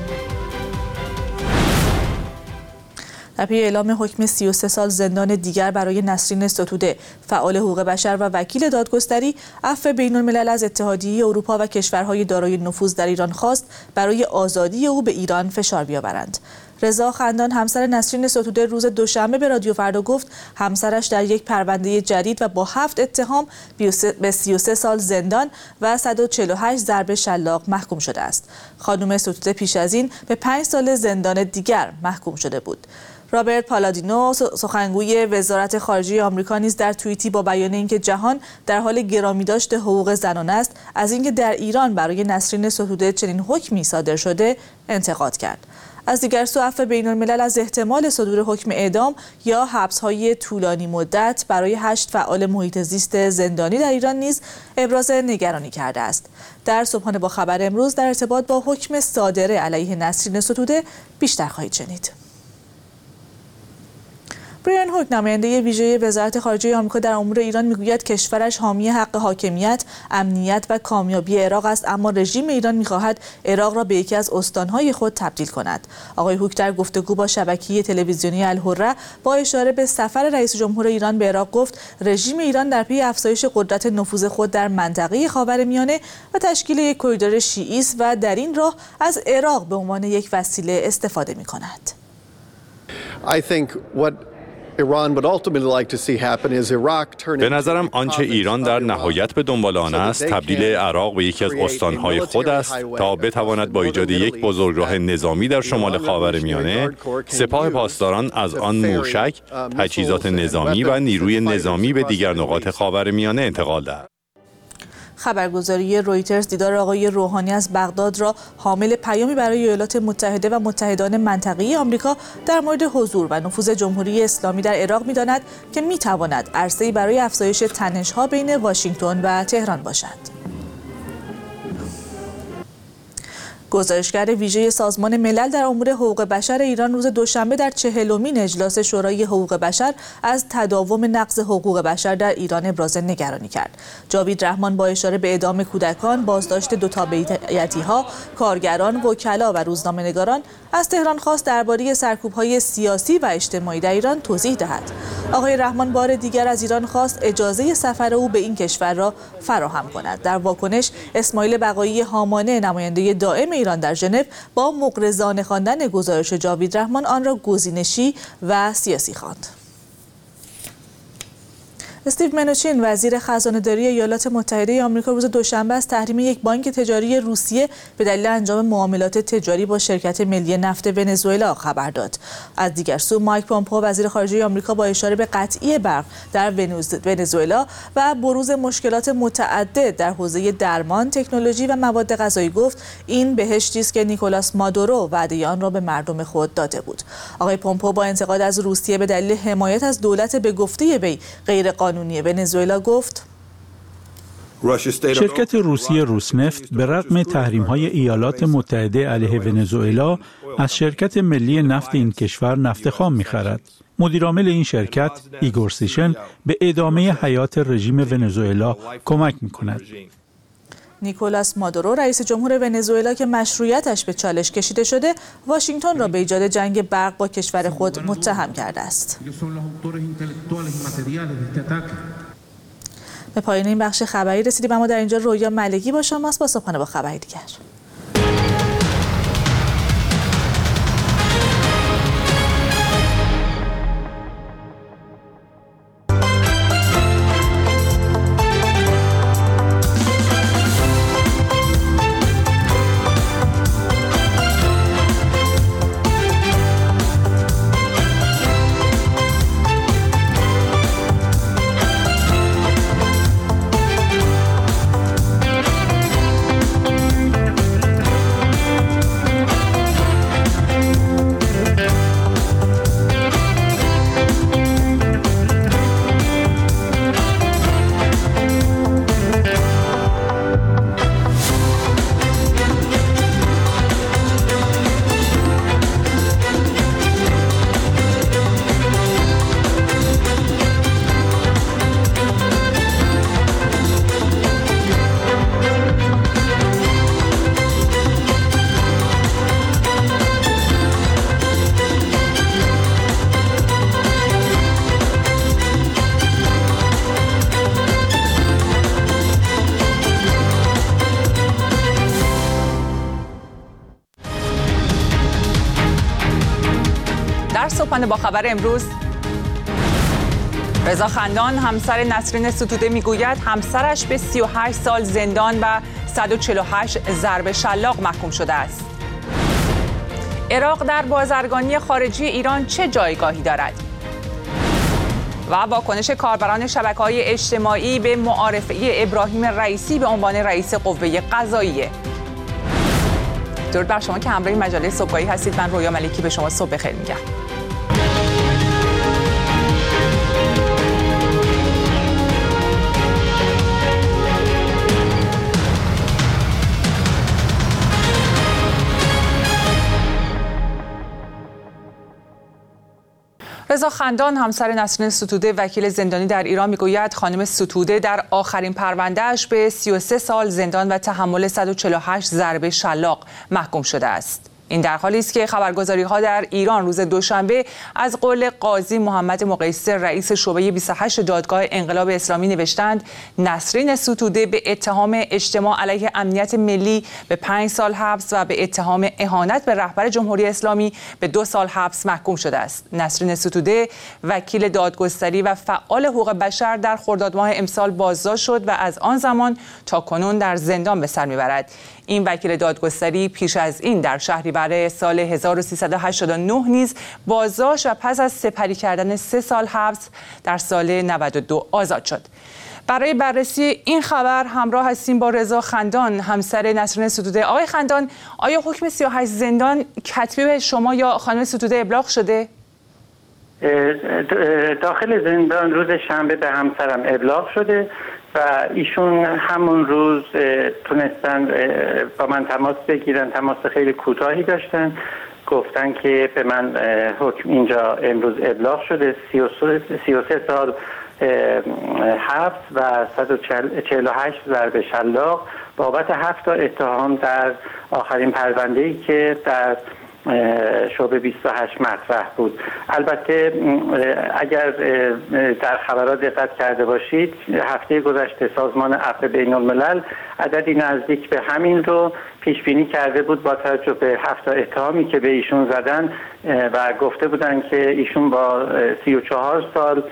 در پی اعلام حکم سی و سه سال زندان دیگر برای نسرین ستوده، فعال حقوق بشر و وکیل دادگستری، عفو بین الملل از اتحادیه اروپا و کشورهای دارای نفوذ در ایران خواست برای آزادی او به ایران فشار بیاورند. رضا خندان همسر نسرین ستوده روز دوشنبه به رادیو فردا گفت همسرش در یک پرونده جدید و با هفت اتهام به سی و سه سال زندان و صد و چهل و هشت ضرب شلاق محکوم شده است. خانم ستوده پیش از این به پنج سال زندان دیگر محکوم شده بود. رابرت پالادینو سخنگوی وزارت خارجه آمریکا نیز در توییتی با بیان اینکه جهان در حال گرامیداشت حقوق زنان است، از اینکه در ایران برای نسرین ستوده چنین حکمی صادر شده انتقاد کرد. از دیگر سو عفو بین الملل از احتمال صدور حکم اعدام یا حبس‌های طولانی مدت برای هشت فعال محیط زیست زندانی در ایران نیز ابراز نگرانی کرده است. در صبحانه با خبر امروز در ارتباط با حکم صادره علیه نسرین ستوده بیشتر خواهید شنید. بریان هوک نماینده ویژه وزارت خارجه آمریکا در امور ایران میگوید کشورش حامی حق حاکمیت، امنیت و کامیابی عراق است، اما رژیم ایران میخواهد عراق را به یکی از استانهای خود تبدیل کند. آقای هوک در گفتگو با شبکه تلویزیونی الحره با اشاره به سفر رئیس جمهور ایران به عراق گفت رژیم ایران در پی افزایش قدرت نفوذ خود در منطقه خاورمیانه و تشکیل یک کریدور شیعی است و در این راه از عراق به عنوان یک وسیله استفاده میکند. I think what به نظرم آنچه ایران در نهایت به دنبال آن است تبدیل عراق به یکی از استانهای خود است تا بتواند با ایجاد یک بزرگراه نظامی در شمال خاورمیانه سپاه پاسداران از آن موشک، تجهیزات نظامی و نیروی نظامی به دیگر نقاط خاورمیانه انتقال دهد. خبرگزاری رویترز دیدار آقای روحانی از بغداد را حامل پیامی برای ایالات متحده و متحدان منطقه‌ای آمریکا در مورد حضور و نفوذ جمهوری اسلامی در عراق می‌داند که می‌تواند عرصه‌ای برای افزایش تنش‌ها بین واشنگتن و تهران باشد. گزارشگر ویژه سازمان ملل در امور حقوق بشر ایران روز دوشنبه در چهلمین اجلاس شورای حقوق بشر از تداوم نقض حقوق بشر در ایران ابراز نگرانی کرد. جاوید رحمان با اشاره به اعدام کودکان، بازداشت دو تابعیتی‌ها، کارگران، وکلا و روزنامه‌نگاران از تهران خواست درباره سرکوب‌های سیاسی و اجتماعی در ایران توضیح دهد. آقای رحمان بار دیگر از ایران خواست اجازه سفر او به این کشور را فراهم کند. در واکنش اسماعیل بقایی هامانه نماینده دائم ایران در ژنو با مغرضانه خواندن گزارش جاوید رحمان آن را گزینشی و سیاسی خواند. استیو منوچین وزیر خزانه‌داری ایالات متحده آمریکا روز دوشنبه از تحریم یک بانک تجاری روسیه به دلیل انجام معاملات تجاری با شرکت ملی نفت ونزوئلا خبر داد. از دیگر سو مایک پومپئو وزیر خارجه آمریکا با اشاره به قطعی برق در ونزوئلا و بروز مشکلات متعدد در حوزه درمان، تکنولوژی و مواد غذایی گفت این بهشتی است که نیکولاس مادورو وعده آن را به مردم خود داده بود. آقای پومپئو با انتقاد از روسیه به دلیل حمایت از دولت به گفته وی غیر قانونی ونزوئلا گفت شرکت روسی روسنفت به رغم تحریم‌های ایالات متحده علیه ونزوئلا از شرکت ملی نفت این کشور نفت خام می‌خرد. مدیرعامل این شرکت ایگور سیشن به ادامه حیات رژیم ونزوئلا کمک می‌کند. نیکولاس مادورو رئیس جمهور ونزوئلا که مشروعیتش به چالش کشیده شده، واشنگتن را به ایجاد جنگ برق با کشور خود متهم کرده است. به پایان این بخش خبری رسیدیم، اما در اینجا رویا ملکی با شماست با صبحانه با خبری دیگر. در صبحانه با خبر امروز، رضا خندان همسر نسرین ستوده میگوید همسرش به سی و هشت سال زندان و صد و چهل و هشت ضرب شلاق محکوم شده است. عراق در بازرگانی خارجی ایران چه جایگاهی دارد؟ و واکنش کاربران شبکه‌های اجتماعی به معارفه ابراهیم رئیسی به عنوان رئیس قوه قضاییه. درود بر شما که همراه مجله صبحگاهی هستید. من رویا ملکی به شما صبح بخیر میگم. رضا خندان همسر نسرین ستوده وکیل زندانی در ایران میگوید خانم ستوده در آخرین پروندهش به سی و سه سال زندان و تحمل صد و چهل و هشت ضربه شلاق محکوم شده است. این در حالی است که خبرگزاری‌ها در ایران روز دوشنبه از قول قاضی محمد مقیسر رئیس شعبه بیست و هشت دادگاه انقلاب اسلامی نوشتند نسرین ستوده به اتهام اجتماع علیه امنیت ملی به پنج سال حبس و به اتهام اهانت به رهبر جمهوری اسلامی به دو سال حبس محکوم شده است. نسرین ستوده وکیل دادگستری و فعال حقوق بشر در خرداد ماه امسال بازداشت شد و از آن زمان تا کنون در زندان به سر میبرد. این وکیل دادگستری پیش از این در شهریور سال هزار و سیصد و هشتاد و نه نیز بازداشت و پس از سپری کردن سه سال حبس در سال نود و دو آزاد شد. برای بررسی این خبر همراه هستیم با رضا خندان همسر نسرین ستوده. آقای خندان، آیا حکم سی و هشت زندان کتبی به شما یا خانم ستوده ابلاغ شده؟ داخل زندان روز شنبه به همسرم ابلاغ شده و ایشون همون روز تونستن با من تماس بگیرن. تماس خیلی کوتاهی داشتن، گفتن که به من حکم اینجا امروز ابلاغ شده سی و سه سال حبس و صد و چهل و هشت ضرب شلاق بابت هفت تا اتهام در آخرین پرونده‌ای که در شعبه بیست و هشت مطرح بود. البته اگر در خبرات دقت کرده باشید هفته گذشته سازمان عفو بین الملل عددی نزدیک به همین رو پیش بینی کرده بود با توجه به هفت تا اتهامی که به ایشون زدن و گفته بودن که ایشون با سی و چهار سال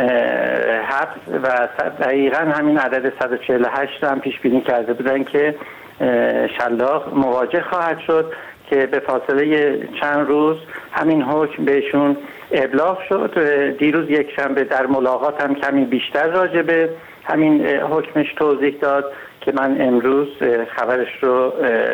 حبس و دقیقا همین عدد صد و چهل و هشت هم پیش بینی کرده بودن که شلاق مواجه خواهد شد که به فاصله چند روز همین حکم بهشون ابلاغ شد. دیروز یک شنبه در ملاقات هم کمی بیشتر راجع به همین حکمش توضیح داد که من امروز خبرش رو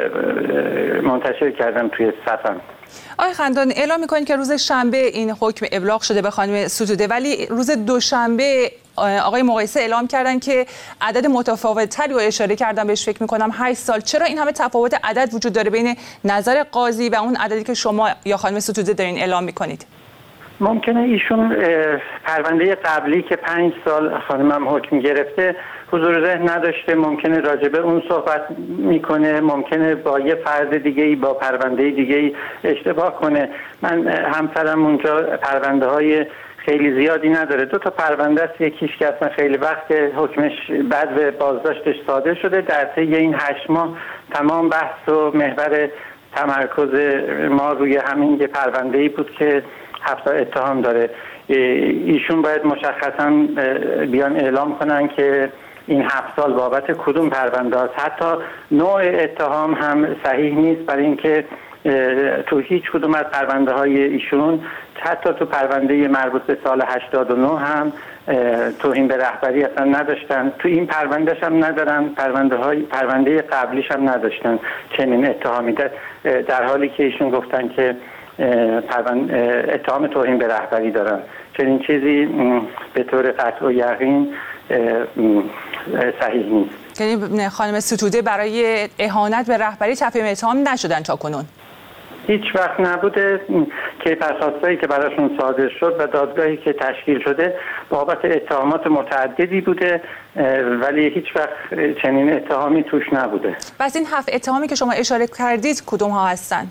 منتشر کردم توی صفحه‌ام. آقای خندان، اعلام می‌کنید که روز شنبه این حکم ابلاغ شده به خانم ستوده، ولی روز دوشنبه آقای مقیسه اعلام کردن که عدد متفاوت‌تری رو اشاره کردن بهش، فکر می‌کنم هشت سال. چرا این همه تفاوت عدد وجود داره بین نظر قاضی و اون عددی که شما یا خانم ستوده دارین اعلام می‌کنید؟ ممکنه ایشون پرونده قبلی که پنج سال خانمم حکم گرفته حضور ذهن نداشته، ممکنه راجبه اون صحبت میکنه، ممکنه با یه فرد دیگه‌ای با پرونده دیگه‌ای اشتباه کنه. من همسرم اونجا پرونده های خیلی زیادی نداره، دو تا پرونده است، یکیش که اصلا خیلی وقت حکمش بعد به بازداشتش صادر شده. در طی این هشت ماه تمام بحث و محور تمرکز ما روی همین یه پرونده‌ای بود که هفت اتهام داره. ایشون باید مشخصا بیان اعلام کنن که این هفت سال بابت کدوم پرونده است. حتی نوع اتهام هم صحیح نیست، برای اینکه تو هیچ کدوم از پرونده های ایشون، حتی تو پرونده مربوط به سال هشتاد و نه هم توهین به رهبری اصلا نداشتن، تو این پروندهش هم ندارن، پرونده های پرونده قبلیش هم نداشتن چنین اتهامی، در, در حالی که ایشون گفتن که اتهام توهین به رهبری دارن. چنین چیزی به طور قطع و یقین صحیح نیست. یعنی خانم ستوده برای اهانت به رهبری تفهیم اتهام نشدن تا کنون؟ هیچ وقت نبوده که درخواستایی که براشون صادر شد و دادگاهی که تشکیل شده بابت اتهامات متعددی بوده، ولی هیچ وقت چنین اتهامی توش نبوده. پس این هفت اتهامی که شما اشاره کردید کدوم ها هستن؟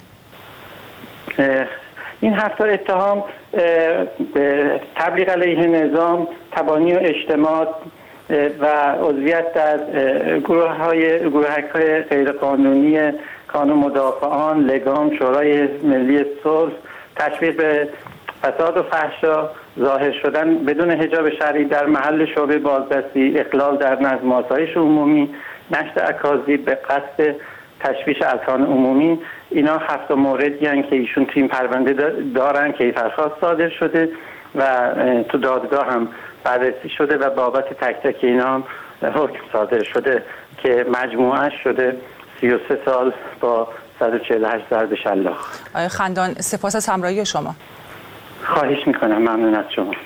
این هفت اتهام تبلیغ علیه نظام، تبانی و اجتماع و عضویت در گروه های گروهک های غیرقانونی کانون مدافعان، لگام، شورای ملی صلح، تشویق به فساد و فحشا، ظاهر شدن بدون حجاب شرعی در محل شعبه بازرسی، اخلال در نظم و آسایش عمومی، نشر اکاذیب به قصد تشویش اذهان عمومی، اینا هفت موردی هستند که ایشون تو این پرونده دارن که درخواست صادر شده و تو دادگاه هم بررسی شده و بابت تک تک اینا هم حکم صادر شده که مجموعه شده سی و سه سال با صد و چهل و هشت ضرب شلاق. آقای خندان، سپاس از همراهی شما. خواهش میکنم، ممنون از شما.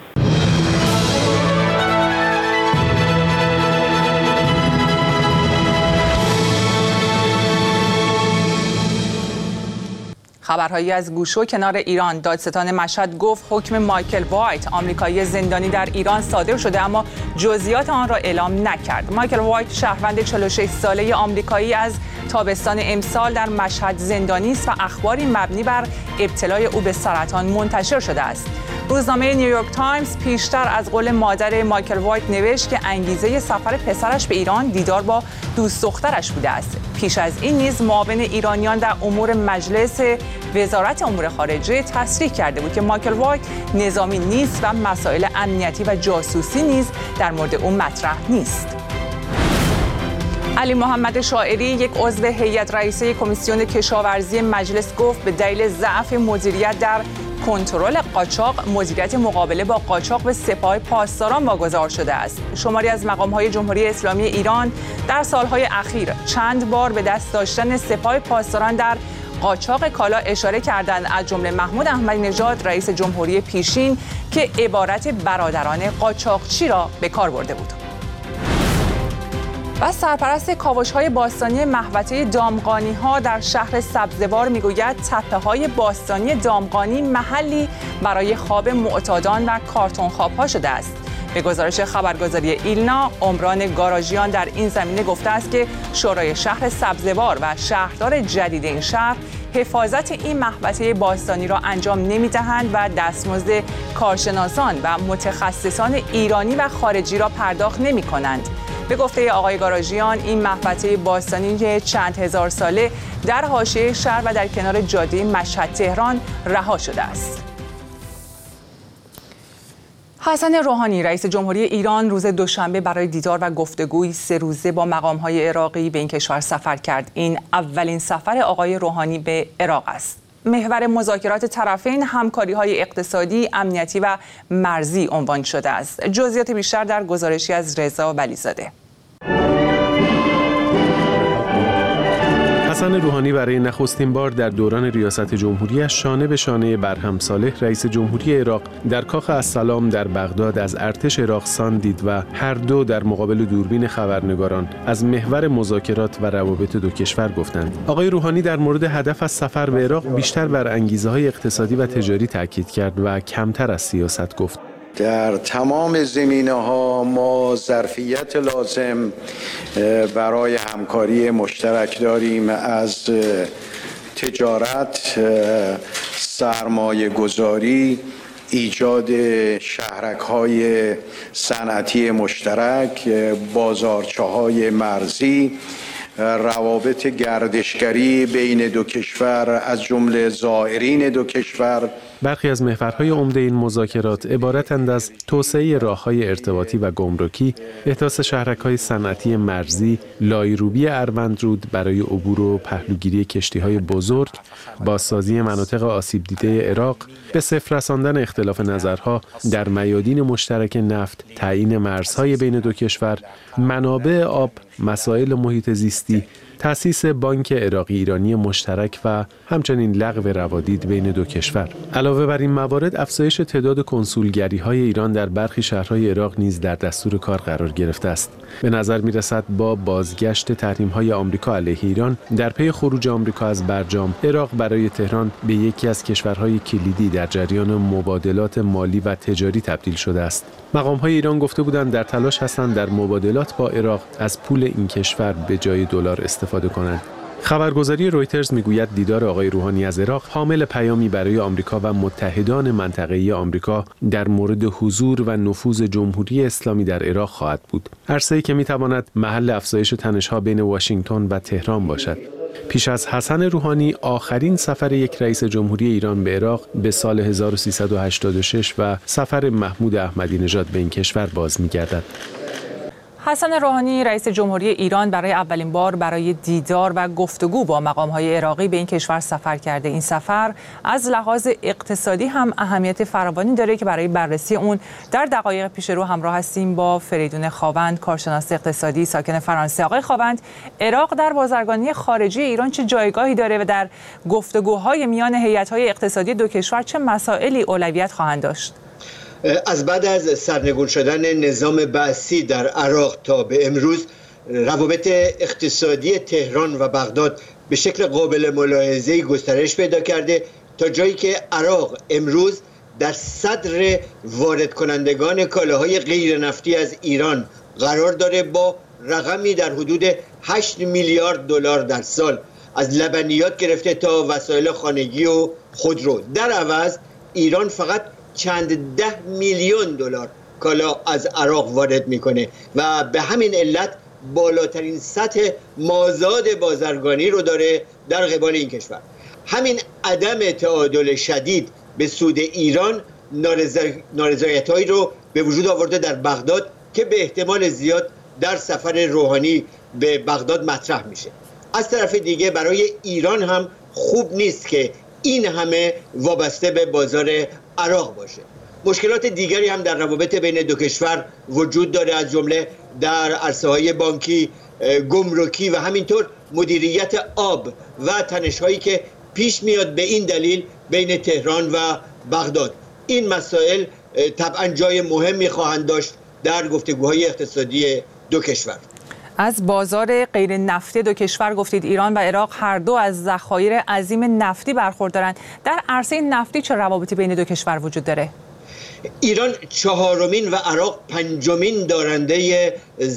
خبرهایی از گوشه و کنار ایران. دادستان مشهد گفت حکم مایکل وایت آمریکایی زندانی در ایران صادر شده، اما جزئیات آن را اعلام نکرد. مایکل وایت شهروند چهل و شش ساله آمریکایی از تابستان امسال در مشهد زندانی است و اخباری مبنی بر ابتلای او به سرطان منتشر شده است. روزنامه نیویورک تایمز پیشتر از قول مادر مایکل وایت نوشت که انگیزه سفر پسرش به ایران دیدار با دوست دخترش بوده است. پیش از این نیز معاون ایرانیان در امور مجلس وزارت امور خارجه تصریح کرده بود که مایکل وایت نظامی نیست و مسائل امنیتی و جاسوسی نیز در مورد او مطرح نیست. علی محمد شاعری، یک عضو هیئت رئیسه کمیسیون کشاورزی مجلس، گفت به دلیل ضعف مدیریت در کنترل قاچاق، مدیریت مقابله با قاچاق به سپاه پاسداران واگذار شده است. شماری از مقام‌های جمهوری اسلامی ایران در سالهای اخیر چند بار به دست داشتن سپاه پاسداران در قاچاق کالا اشاره کردند، از جمله محمود احمدی نژاد رئیس جمهوری پیشین که عبارت برادران قاچاقچی را به کار برده بود. و سرپرست کاوش‌های باستانی محوطه دامغانی‌ها در شهر سبزوار می‌گوید تپه‌های باستانی دامغانی محلی برای خواب معتادان و کارتون خواب‌ها شده است. به گزارش خبرگزاری ایلنا، عمران گاراژیان در این زمینه گفته است که شورای شهر سبزوار و شهردار جدید این شهر حفاظت این محوطه باستانی را انجام نمی‌دهند و دستمزد کارشناسان و متخصصان ایرانی و خارجی را پرداخت نمی‌کنند. به گفته آقای گاراژیان، این محوطه باستانی چند هزار ساله در حاشیه شهر و در کنار جاده مشهد تهران رها شده است. حسن روحانی رئیس جمهوری ایران روز دوشنبه برای دیدار و گفتگوی سه روزه با مقام‌های عراقی به این کشور سفر کرد. این اولین سفر آقای روحانی به عراق است. محور مذاکرات طرفین همکاری‌های اقتصادی، امنیتی و مرزی عنوان شده است. جزئیات بیشتر در گزارشی از رضا ولیزاده. حسن روحانی برای نخستین بار در دوران ریاست جمهوریش شانه به شانه برهم صالح رئیس جمهوری عراق در کاخ السلام در بغداد از ارتش عراق سان دید و هر دو در مقابل دوربین خبرنگاران از محور مذاکرات و روابط دو کشور گفتند. آقای روحانی در مورد هدف از سفر به عراق بیشتر بر انگیزه‌های اقتصادی و تجاری تاکید کرد و کمتر از سیاست گفت. در تمام زمینه‌ها ما ظرفیت لازم برای همکاری مشترک داریم، از تجارت، سرمایه گذاری، ایجاد شهرک‌های صنعتی مشترک، بازارچه‌های مرزی، روابط گردشگری بین دو کشور از جمله زائرین دو کشور. برخی از محورهای عمده این مذاکرات عبارتند از توسعه راه‌های ارتباطی و گمرکی، احداث شهرک‌های صنعتی مرزی، لایروبی اروندرود برای عبور و پهلوگیری کشتی‌های بزرگ، بازسازی مناطق آسیب دیده عراق، به صفر رساندن اختلاف نظرها در میادین مشترک نفت، تعیین مرزهای بین دو کشور، منابع آب، مسائل محیط زیستی، تأسیس بانک عراقی ایرانی مشترک و همچنین لغو روادید بین دو کشور. علاوه بر این موارد، افزایش تعداد کنسولگری‌های ایران در برخی شهرهای عراق نیز در دستور کار قرار گرفته است. به نظر می‌رسد با بازگشت تحریم‌های آمریکا علیه ایران در پی خروج آمریکا از برجام، عراق برای تهران به یکی از کشورهای کلیدی در جریان مبادلات مالی و تجاری تبدیل شده است. مقام‌های ایران گفته بودند در تلاش هستند در مبادلات با عراق از پول این کشور به جای دلار استفاده کنند. خبرگزاری رویترز میگوید دیدار آقای روحانی از عراق حامل پیامی برای آمریکا و متحدان منطقه‌ای آمریکا در مورد حضور و نفوذ جمهوری اسلامی در عراق خواهد بود. عرصه‌ای که میتواند محل افزایش تنش‌ها بین واشنگتن و تهران باشد. پیش از حسن روحانی آخرین سفر یک رئیس جمهوری ایران به عراق به سال هزار و سیصد و هشتاد و شش و سفر محمود احمدی نژاد به این کشور باز می‌گردد. حسن روحانی رئیس جمهوری ایران برای اولین بار برای دیدار و گفتگو با مقام‌های عراقی به این کشور سفر کرده. این سفر از لحاظ اقتصادی هم اهمیت فراوانی داره که برای بررسی اون در دقایق پیش رو همراه هستیم با فریدون خاوند، کارشناس اقتصادی ساکن فرانسه. آقای خاوند، عراق در بازرگانی خارجی ایران چه جایگاهی داره و در گفتگوهای میان هیئت‌های اقتصادی دو کشور چه مسائلی اولویت خواهند داشت؟ از بعد از سرنگون شدن نظام بعثی در عراق تا به امروز روابط اقتصادی تهران و بغداد به شکل قابل ملاحظه‌ای گسترش پیدا کرده تا جایی که عراق امروز در صدر وارد کنندگان کالاهای غیر نفتی از ایران قرار داره با رقمی در حدود هشت میلیارد دلار در سال از لبنیات گرفته تا وسایل خانگی و خودرو. در عوض ایران فقط چند ده میلیون دلار کالا از عراق وارد میکنه و به همین علت بالاترین سطح مازاد بازرگانی رو داره در قبال این کشور. همین عدم تعادل شدید به سود ایران نارضایت‌هایی رو به وجود آورده در بغداد که به احتمال زیاد در سفر روحانی به بغداد مطرح میشه. از طرف دیگه برای ایران هم خوب نیست که این همه وابسته به بازار عراق باشه. مشکلات دیگری هم در روابط بین دو کشور وجود داره، از جمله در عرصه‌های بانکی، گمرکی و همینطور مدیریت آب و تنش‌هایی که پیش میاد به این دلیل بین تهران و بغداد. این مسائل طبعا جای مهمی خواهند داشت در گفتگوهای اقتصادی دو کشور. از بازار غیر نفتی دو کشور گفتید. ایران و عراق هر دو از ذخایر عظیم نفتی برخوردارند. در عرصه نفتی چه روابطی بین دو کشور وجود داره؟ ایران چهارمین و عراق پنجمین دارنده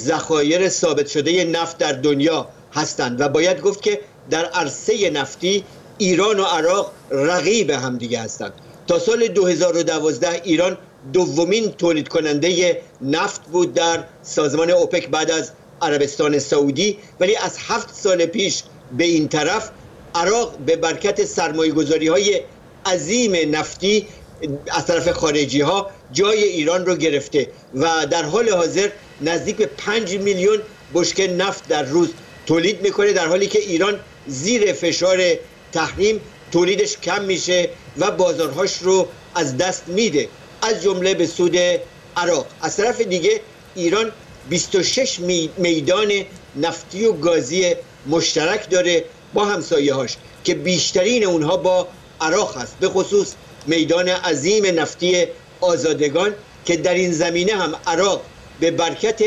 ذخایر ثابت شده نفت در دنیا هستند و باید گفت که در عرصه نفتی ایران و عراق رقیب همدیگه هستند. تا سال دو هزار و دوازده ایران دومین تولید کننده نفت بود در سازمان اوپک بعد از عربستان سعودی، ولی از هفت سال پیش به این طرف عراق به برکت سرمایه‌گذاری های عظیم نفتی از طرف خارجی ها جای ایران رو گرفته و در حال حاضر نزدیک به پنج میلیون بشکه نفت در روز تولید میکنه، در حالی که ایران زیر فشار تحریم تولیدش کم میشه و بازارهاش رو از دست میده، از جمله به سود عراق. از طرف دیگه ایران بیست و شش میدان نفتی و گازی مشترک داره با همسایه‌هاش که بیشترین اونها با عراق هست، به خصوص میدان عظیم نفتی آزادگان که در این زمینه هم عراق به برکت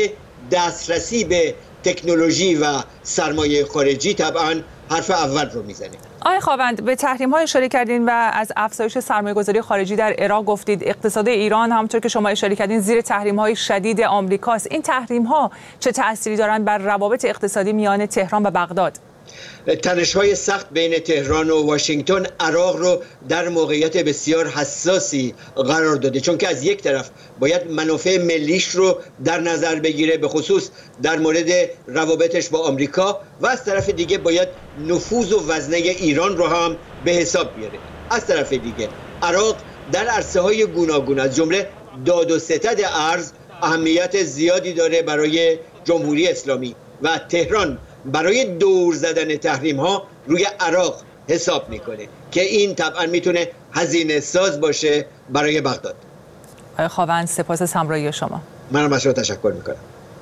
دسترسی به تکنولوژی و سرمایه خارجی طبعا حرف اول رو میزنه. آقای خاوند، به تحریم‌ها اشاره کردین و از افزایش سرمایه‌گذاری خارجی در عراق گفتید. اقتصاد ایران همونطور که شما اشاره کردین زیر تحریم‌های شدید آمریکاست. این تحریم‌ها چه تأثیری دارند بر روابط اقتصادی میان تهران و بغداد؟ تنش‌های سخت بین تهران و واشنگتن عراق رو در موقعیت بسیار حساسی قرار داده، چون که از یک طرف باید منافع ملیش رو در نظر بگیره، به خصوص در مورد روابطش با آمریکا، و از طرف دیگه باید نفوذ و وزنه ایران رو هم به حساب بیاره. از طرف دیگه عراق در عرصه‌های گوناگون از جمله داد و ستد ارز اهمیت زیادی داره برای جمهوری اسلامی و تهران برای دور زدن تحریم ها روی عراق حساب میکنه که این طبعا میتونه هزینه ساز باشه برای بغداد. آقای خاوند، سپاس از همراهی شما. منم از شما تشکر میکنم.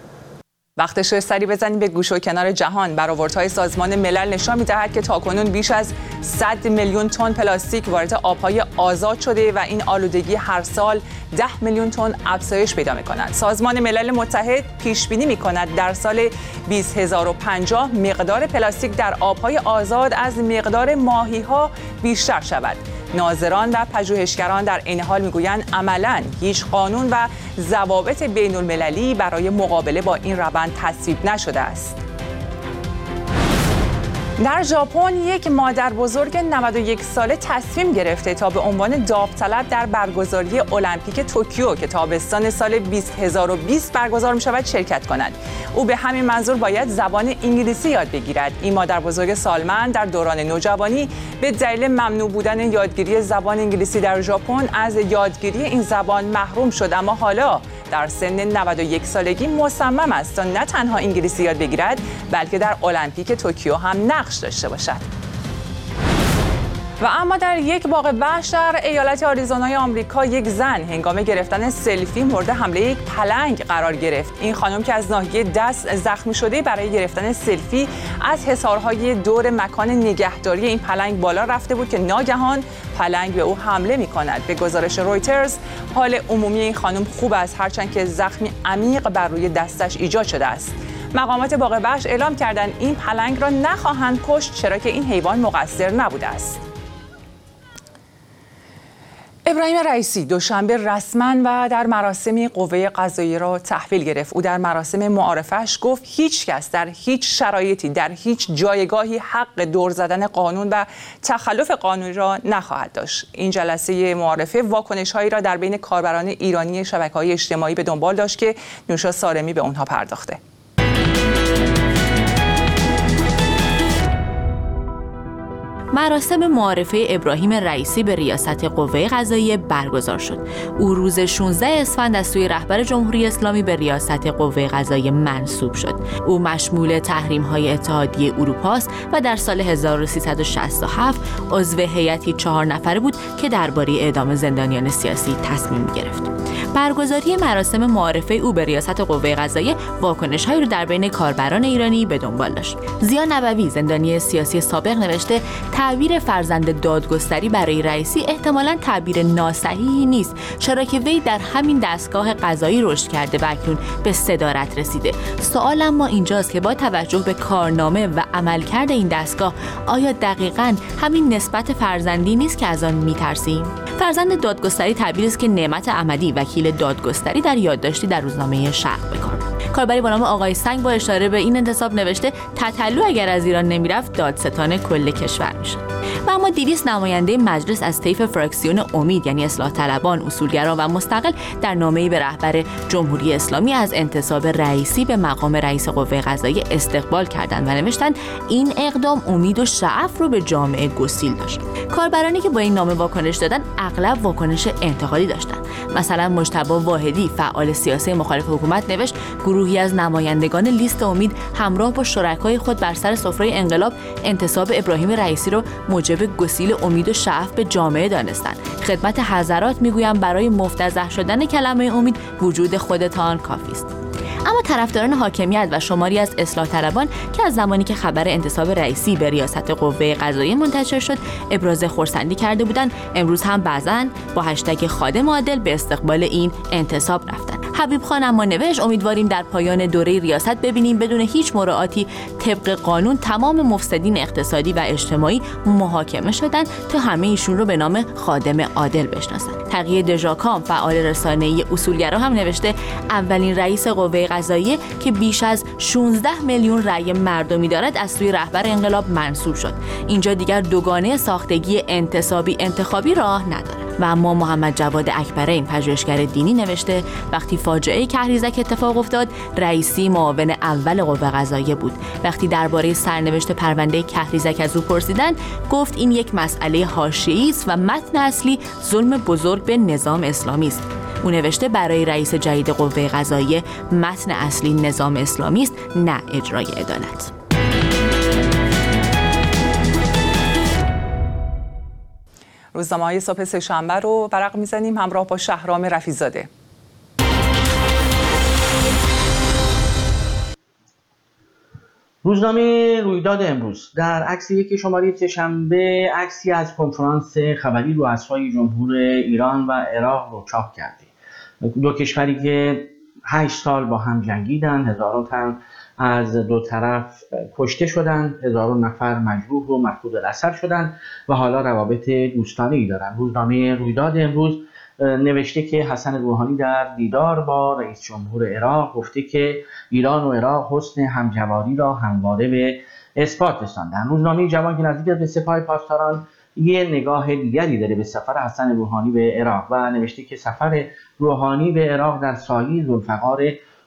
وقتش سری بزنیم به گوشه و کنار جهان. برآوردهای سازمان ملل نشان می‌دهد که تاکنون بیش از صد میلیون تن پلاستیک وارد آب‌های آزاد شده و این آلودگی هر سال ده میلیون تن افزایش پیدا می‌کند. سازمان ملل متحد پیش بینی می‌کند در سال بیست هزار و پنجاه مقدار پلاستیک در آب‌های آزاد از مقدار ماهی‌ها بیشتر شود. ناظران و پژوهشگران در این حال میگویند عملاً هیچ قانون و ضوابط بین‌المللی برای مقابله با این روند تصویب نشده است. در ژاپن یک مادر بزرگ نود و یک ساله تصمیم گرفته تا به عنوان داوطلب در برگزاری المپیک توکیو که تابستان سال بیست هزار و بیست برگزار می شود شرکت کند. او به همین منظور باید زبان انگلیسی یاد بگیرد. این مادر بزرگ سالمند در دوران نوجوانی به دلیل ممنوع بودن یادگیری زبان انگلیسی در ژاپن از یادگیری این زبان محروم شد، اما حالا در سن نود و یک سالگی مصمم است تا نه تنها انگلیسی یاد بگیرد بلکه در المپیک توکیو هم نقش داشته باشد. و اما در یک باغ وحش در ایالت آریزونای آمریکا یک زن هنگام گرفتن سلفی مورد حمله یک پلنگ قرار گرفت. این خانم که از ناحیه دست زخمی شده برای گرفتن سلفی از حصارهای دور مکان نگهداری این پلنگ بالا رفته بود که ناگهان پلنگ به او حمله می‌کند. به گزارش رویترز حال عمومی این خانم خوب است، هرچند که زخمی عمیق بر روی دستش ایجاد شده است. مقامات باغ وحش اعلام کردند این پلنگ را نخواهند کشت چرا که این حیوان مقصر نبوده است. ابراهیم رئیسی دوشنبه رسما و در مراسم قوه قضاییه را تحویل گرفت. او در مراسم معارفش گفت هیچ کس در هیچ شرایطی در هیچ جایگاهی حق دور زدن قانون و تخلف قانونی را نخواهد داشت. این جلسه معارفه واکنش‌هایی را در بین کاربران ایرانی شبکه‌های اجتماعی به دنبال داشت که نوشا سارمی به اونها پرداخته. مراسم معارفه ابراهیم رئیسی به ریاست قوه قضاییه برگزار شد. او روز شانزده اسفند از سوی رهبر جمهوری اسلامی به ریاست قوه قضاییه منصوب شد. او مشمول تحریم‌های اتحادیه اروپا است و در سال هزار و سیصد و شصت و هفت عضو هیئتی چهار نفره بود که درباره اعدام زندانیان سیاسی تصمیم گرفت. برگزاری مراسم معارفه او به ریاست قوه قضاییه واکنش‌هایی را در بین کاربران ایرانی به دنبال داشت. ضیا نبوی زندانی سیاسی سابق نوشته تعبیر فرزند دادگستری برای رئیسی احتمالاً تعبیر ناصحیحی نیست، چرا که وی در همین دستگاه قضایی رشد کرده و اکنون به صدارت رسیده. سوال اما اینجاست که با توجه به کارنامه و عملکرد این دستگاه آیا دقیقاً همین نسبت فرزندی نیست که از آن می‌ترسیم؟ فرزند دادگستری تعبیری است که نعمت احمدی وکیل دادگستری در یادداشتی در روزنامه شرق به کار برد. کاربری با نام آقای سنگ با اشاره به این انتصاب نوشته تتلو اگر از ایران نمیرفت دادستان کل کشور میشد. و اما دیویس نماینده مجلس از طیف فراکسیون امید یعنی اصلاح طلبان، اصولگرا و مستقل در نامه‌ای به رهبر جمهوری اسلامی از انتصاب رئیسی به مقام رئیس قوه قضاییه استقبال کردند و نوشتند این اقدام امید و شعف رو به جامعه گسیل داشت. کاربرانی که با این نامه واکنش دادند اغلب واکنش انتقادی داشتند. مثلا مجتبی واحدی فعال سیاسی مخالف حکومت نوشت گروهی از نمایندگان لیست امید همراه با شرکای خود بر سر سفره انقلاب انتصاب ابراهیم رئیسی رو موجب گسیل امید و شعف به جامعه دانستند. خدمت حضرات میگویم برای مفتضح شدن کلمه امید وجود خودتان کافی است. اما طرفداران حاکمیت و شماری از اصلاح طلبان که از زمانی که خبر انتصاب رئیسی به ریاست قوه قضاییه منتشر شد ابراز خرسندی کرده بودند، امروز هم بعضاً با هشتگ خادم عادل به استقبال این انتصاب رفتند. حبیب خان اما نوشت امیدواریم در پایان دوره ریاست ببینیم بدون هیچ مراعاتی طبق قانون تمام مفسدین اقتصادی و اجتماعی محاکمه شدند تا همه ایشون رو به نام خادم عادل بشناسند. تقیه دژاکام فعال رسانه‌ای اصولگرا هم نوشته اولین رئیس قوه قضاییه که بیش از شانزده میلیون رأی مردمی دارد از سوی رهبر انقلاب منصوب شد. اینجا دیگر دوگانه ساختگی انتصابی انتخابی راه نداره. و اما محمد جواد اکبرین پژوهشگر دینی نوشته وقتی فاجعه کهریزک اتفاق افتاد رئیسی معاون اول قوه قضاییه بود. وقتی درباره سرنوشت پرونده کهریزک از او پرسیدند گفت این یک مسئله حاشیه‌ای است و متن اصلی ظلم بزرگ به نظام اسلامی است. او نوشته برای رئیس جدید قوه قضاییه متن اصلی نظام اسلامی است نه اجرای عدالت. روزنامه‌های صبح سه‌شنبه رو ورق می‌زنیم همراه با شهرام رفیع‌زاده. روزنامه رویداد امروز در عکس یکی شماره سه‌شنبه عکسی از کنفرانس خبری رؤسای جمهور ایران و عراق رو چاپ کرده. دو کشوری که هشت سال با هم جنگیدن، هزاران تن از دو طرف کشته شدند، هزاران نفر مجروح و مفقود الاثر شدند و حالا روابط دوستانه‌ای دارند. روزنامه رویداد امروز نوشته که حسن روحانی در دیدار با رئیس جمهور عراق گفته که ایران و عراق حسن همجواری را همواره به اثبات رساندن. روزنامه جوان که نزدیک به سپاه پاسداران یه نگاه دیگری داره به سفر حسن روحانی به عراق و نوشته که سفر روحانی به عراق در سایه ذوالفقار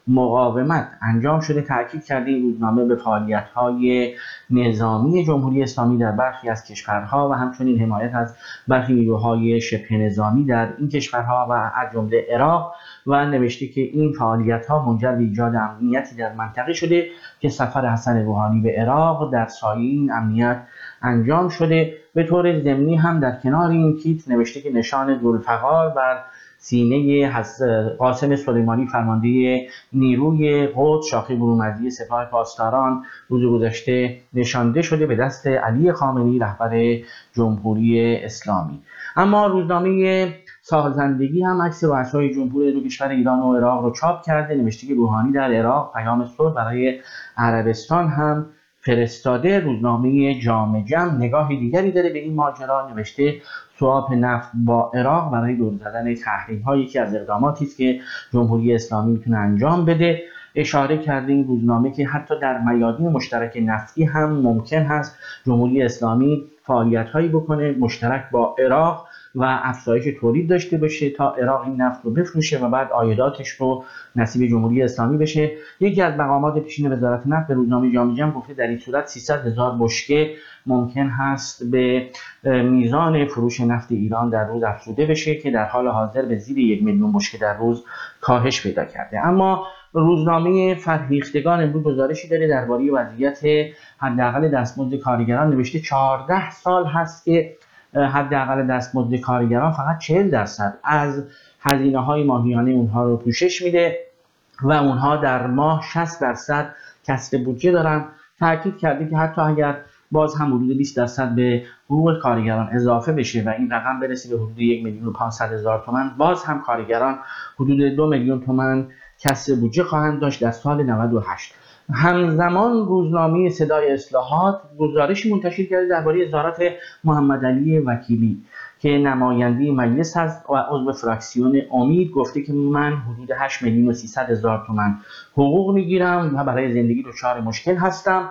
مقاومت انجام شده. تاکید کرده این روزنامه به فعالیت‌های نظامی جمهوری اسلامی در برخی از کشورها و همچنین حمایت از برخی نیروهای شبه نظامی در این کشورها و از جمله عراق و نوشته که این فعالیت‌ها منجر به ایجاد امنیتی در منطقه شده که سفر حسن روحانی به عراق در سایه این امنیت انجام شده. به طور ضمنی هم در کنار این کیت نوشته که نشان ذوالفقار بر سینه قاسم سلیمانی فرمانده نیروی قدس شاخه برومردی سپاه پاسداران روز گذشته نشانده شده به دست علی خامنه‌ای رهبر جمهوری اسلامی. اما روزنامه سازندگی هم عکس رؤسای جمهور دو کشور ایران و عراق رو چاپ کرده. نوشته که روحانی در عراق پیام صلح برای عربستان هم فرستاده. روزنامه جامع جم نگاه دیگری داره به این ماجرا. نوشته سواب نفت با عراق برای دور زدن تحریم‌ها یکی از اقداماتی است که جمهوری اسلامی میتونه انجام بده. اشاره کرده این روزنامه که حتی در میادین مشترک نفتی هم ممکن هست جمهوری اسلامی فعالیت‌هایی بکنه مشترک با عراق و افزایش تولید داشته باشه تا عراق این نفت رو بفروشه و بعد عایداتش رو نصیب جمهوری اسلامی بشه. یکی از مقامات پیشین وزارت نفت به روزنامه جامع جم گفته در این صورت سیصد هزار بشکه ممکن هست به میزان فروش نفت ایران در روز افزوده بشه که در حال حاضر به زیر یک میلیون بشکه در روز کاهش پیدا کرده. اما روزنامه فرهیختگان امروز گزارشی داره درباره وضعیت حداقل دستمزد کارگران. نوشته چهارده سال هست که حداقل دستمزد کارگران فقط چهل درصد از هزینه‌های ماهیانه اونها رو پوشش میده و اونها در ماه شصت درصد کسر بودجه دارن. تاکید کرده که حتی اگر باز هم حدود بیست درصد به حقوق کارگران اضافه بشه و این رقم برسه به حدود یک میلیون و پانصد هزار تومان، باز هم کارگران حدود دو میلیون تومان کسر بودجه خواهند داشت در سال نود و هشت. همزمان روزنامه صدای اصلاحات گزارشی منتشر کرده درباره وزارت محمد علی وکیلی که نماینده مجلس هست و عضو فراکسیون امید. گفته که من حدود هشت میلیون و سیصد هزار تومان حقوق میگیرم و برای زندگی دچار مشکل هستم.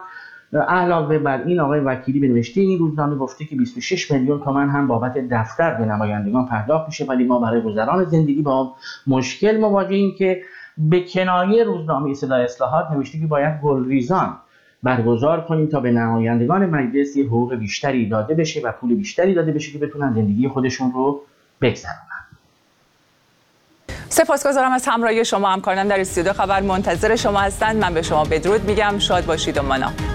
علاوه بر این آقای وکیلی به نوشته این روزنامه گفته که بیست و شش میلیون تومان هم بابت دفتر به نمایندگان پرداخت میشه، ولی ما برای گذران زندگی با مشکل مواجهیم. که به کنایه روزنامه صدای اصلاحات نوشته که باید گلریزان برگزار کنیم تا به نمایندگان مجلس حقوق بیشتری داده بشه و پول بیشتری داده بشه که بتونن زندگی خودشون رو بگذرونن. سپاسگزارم از همراهی شما. همکارانم در استودیو خبر منتظر شما هستند. من به شما بدرود میگم. شاد باشید و مانا.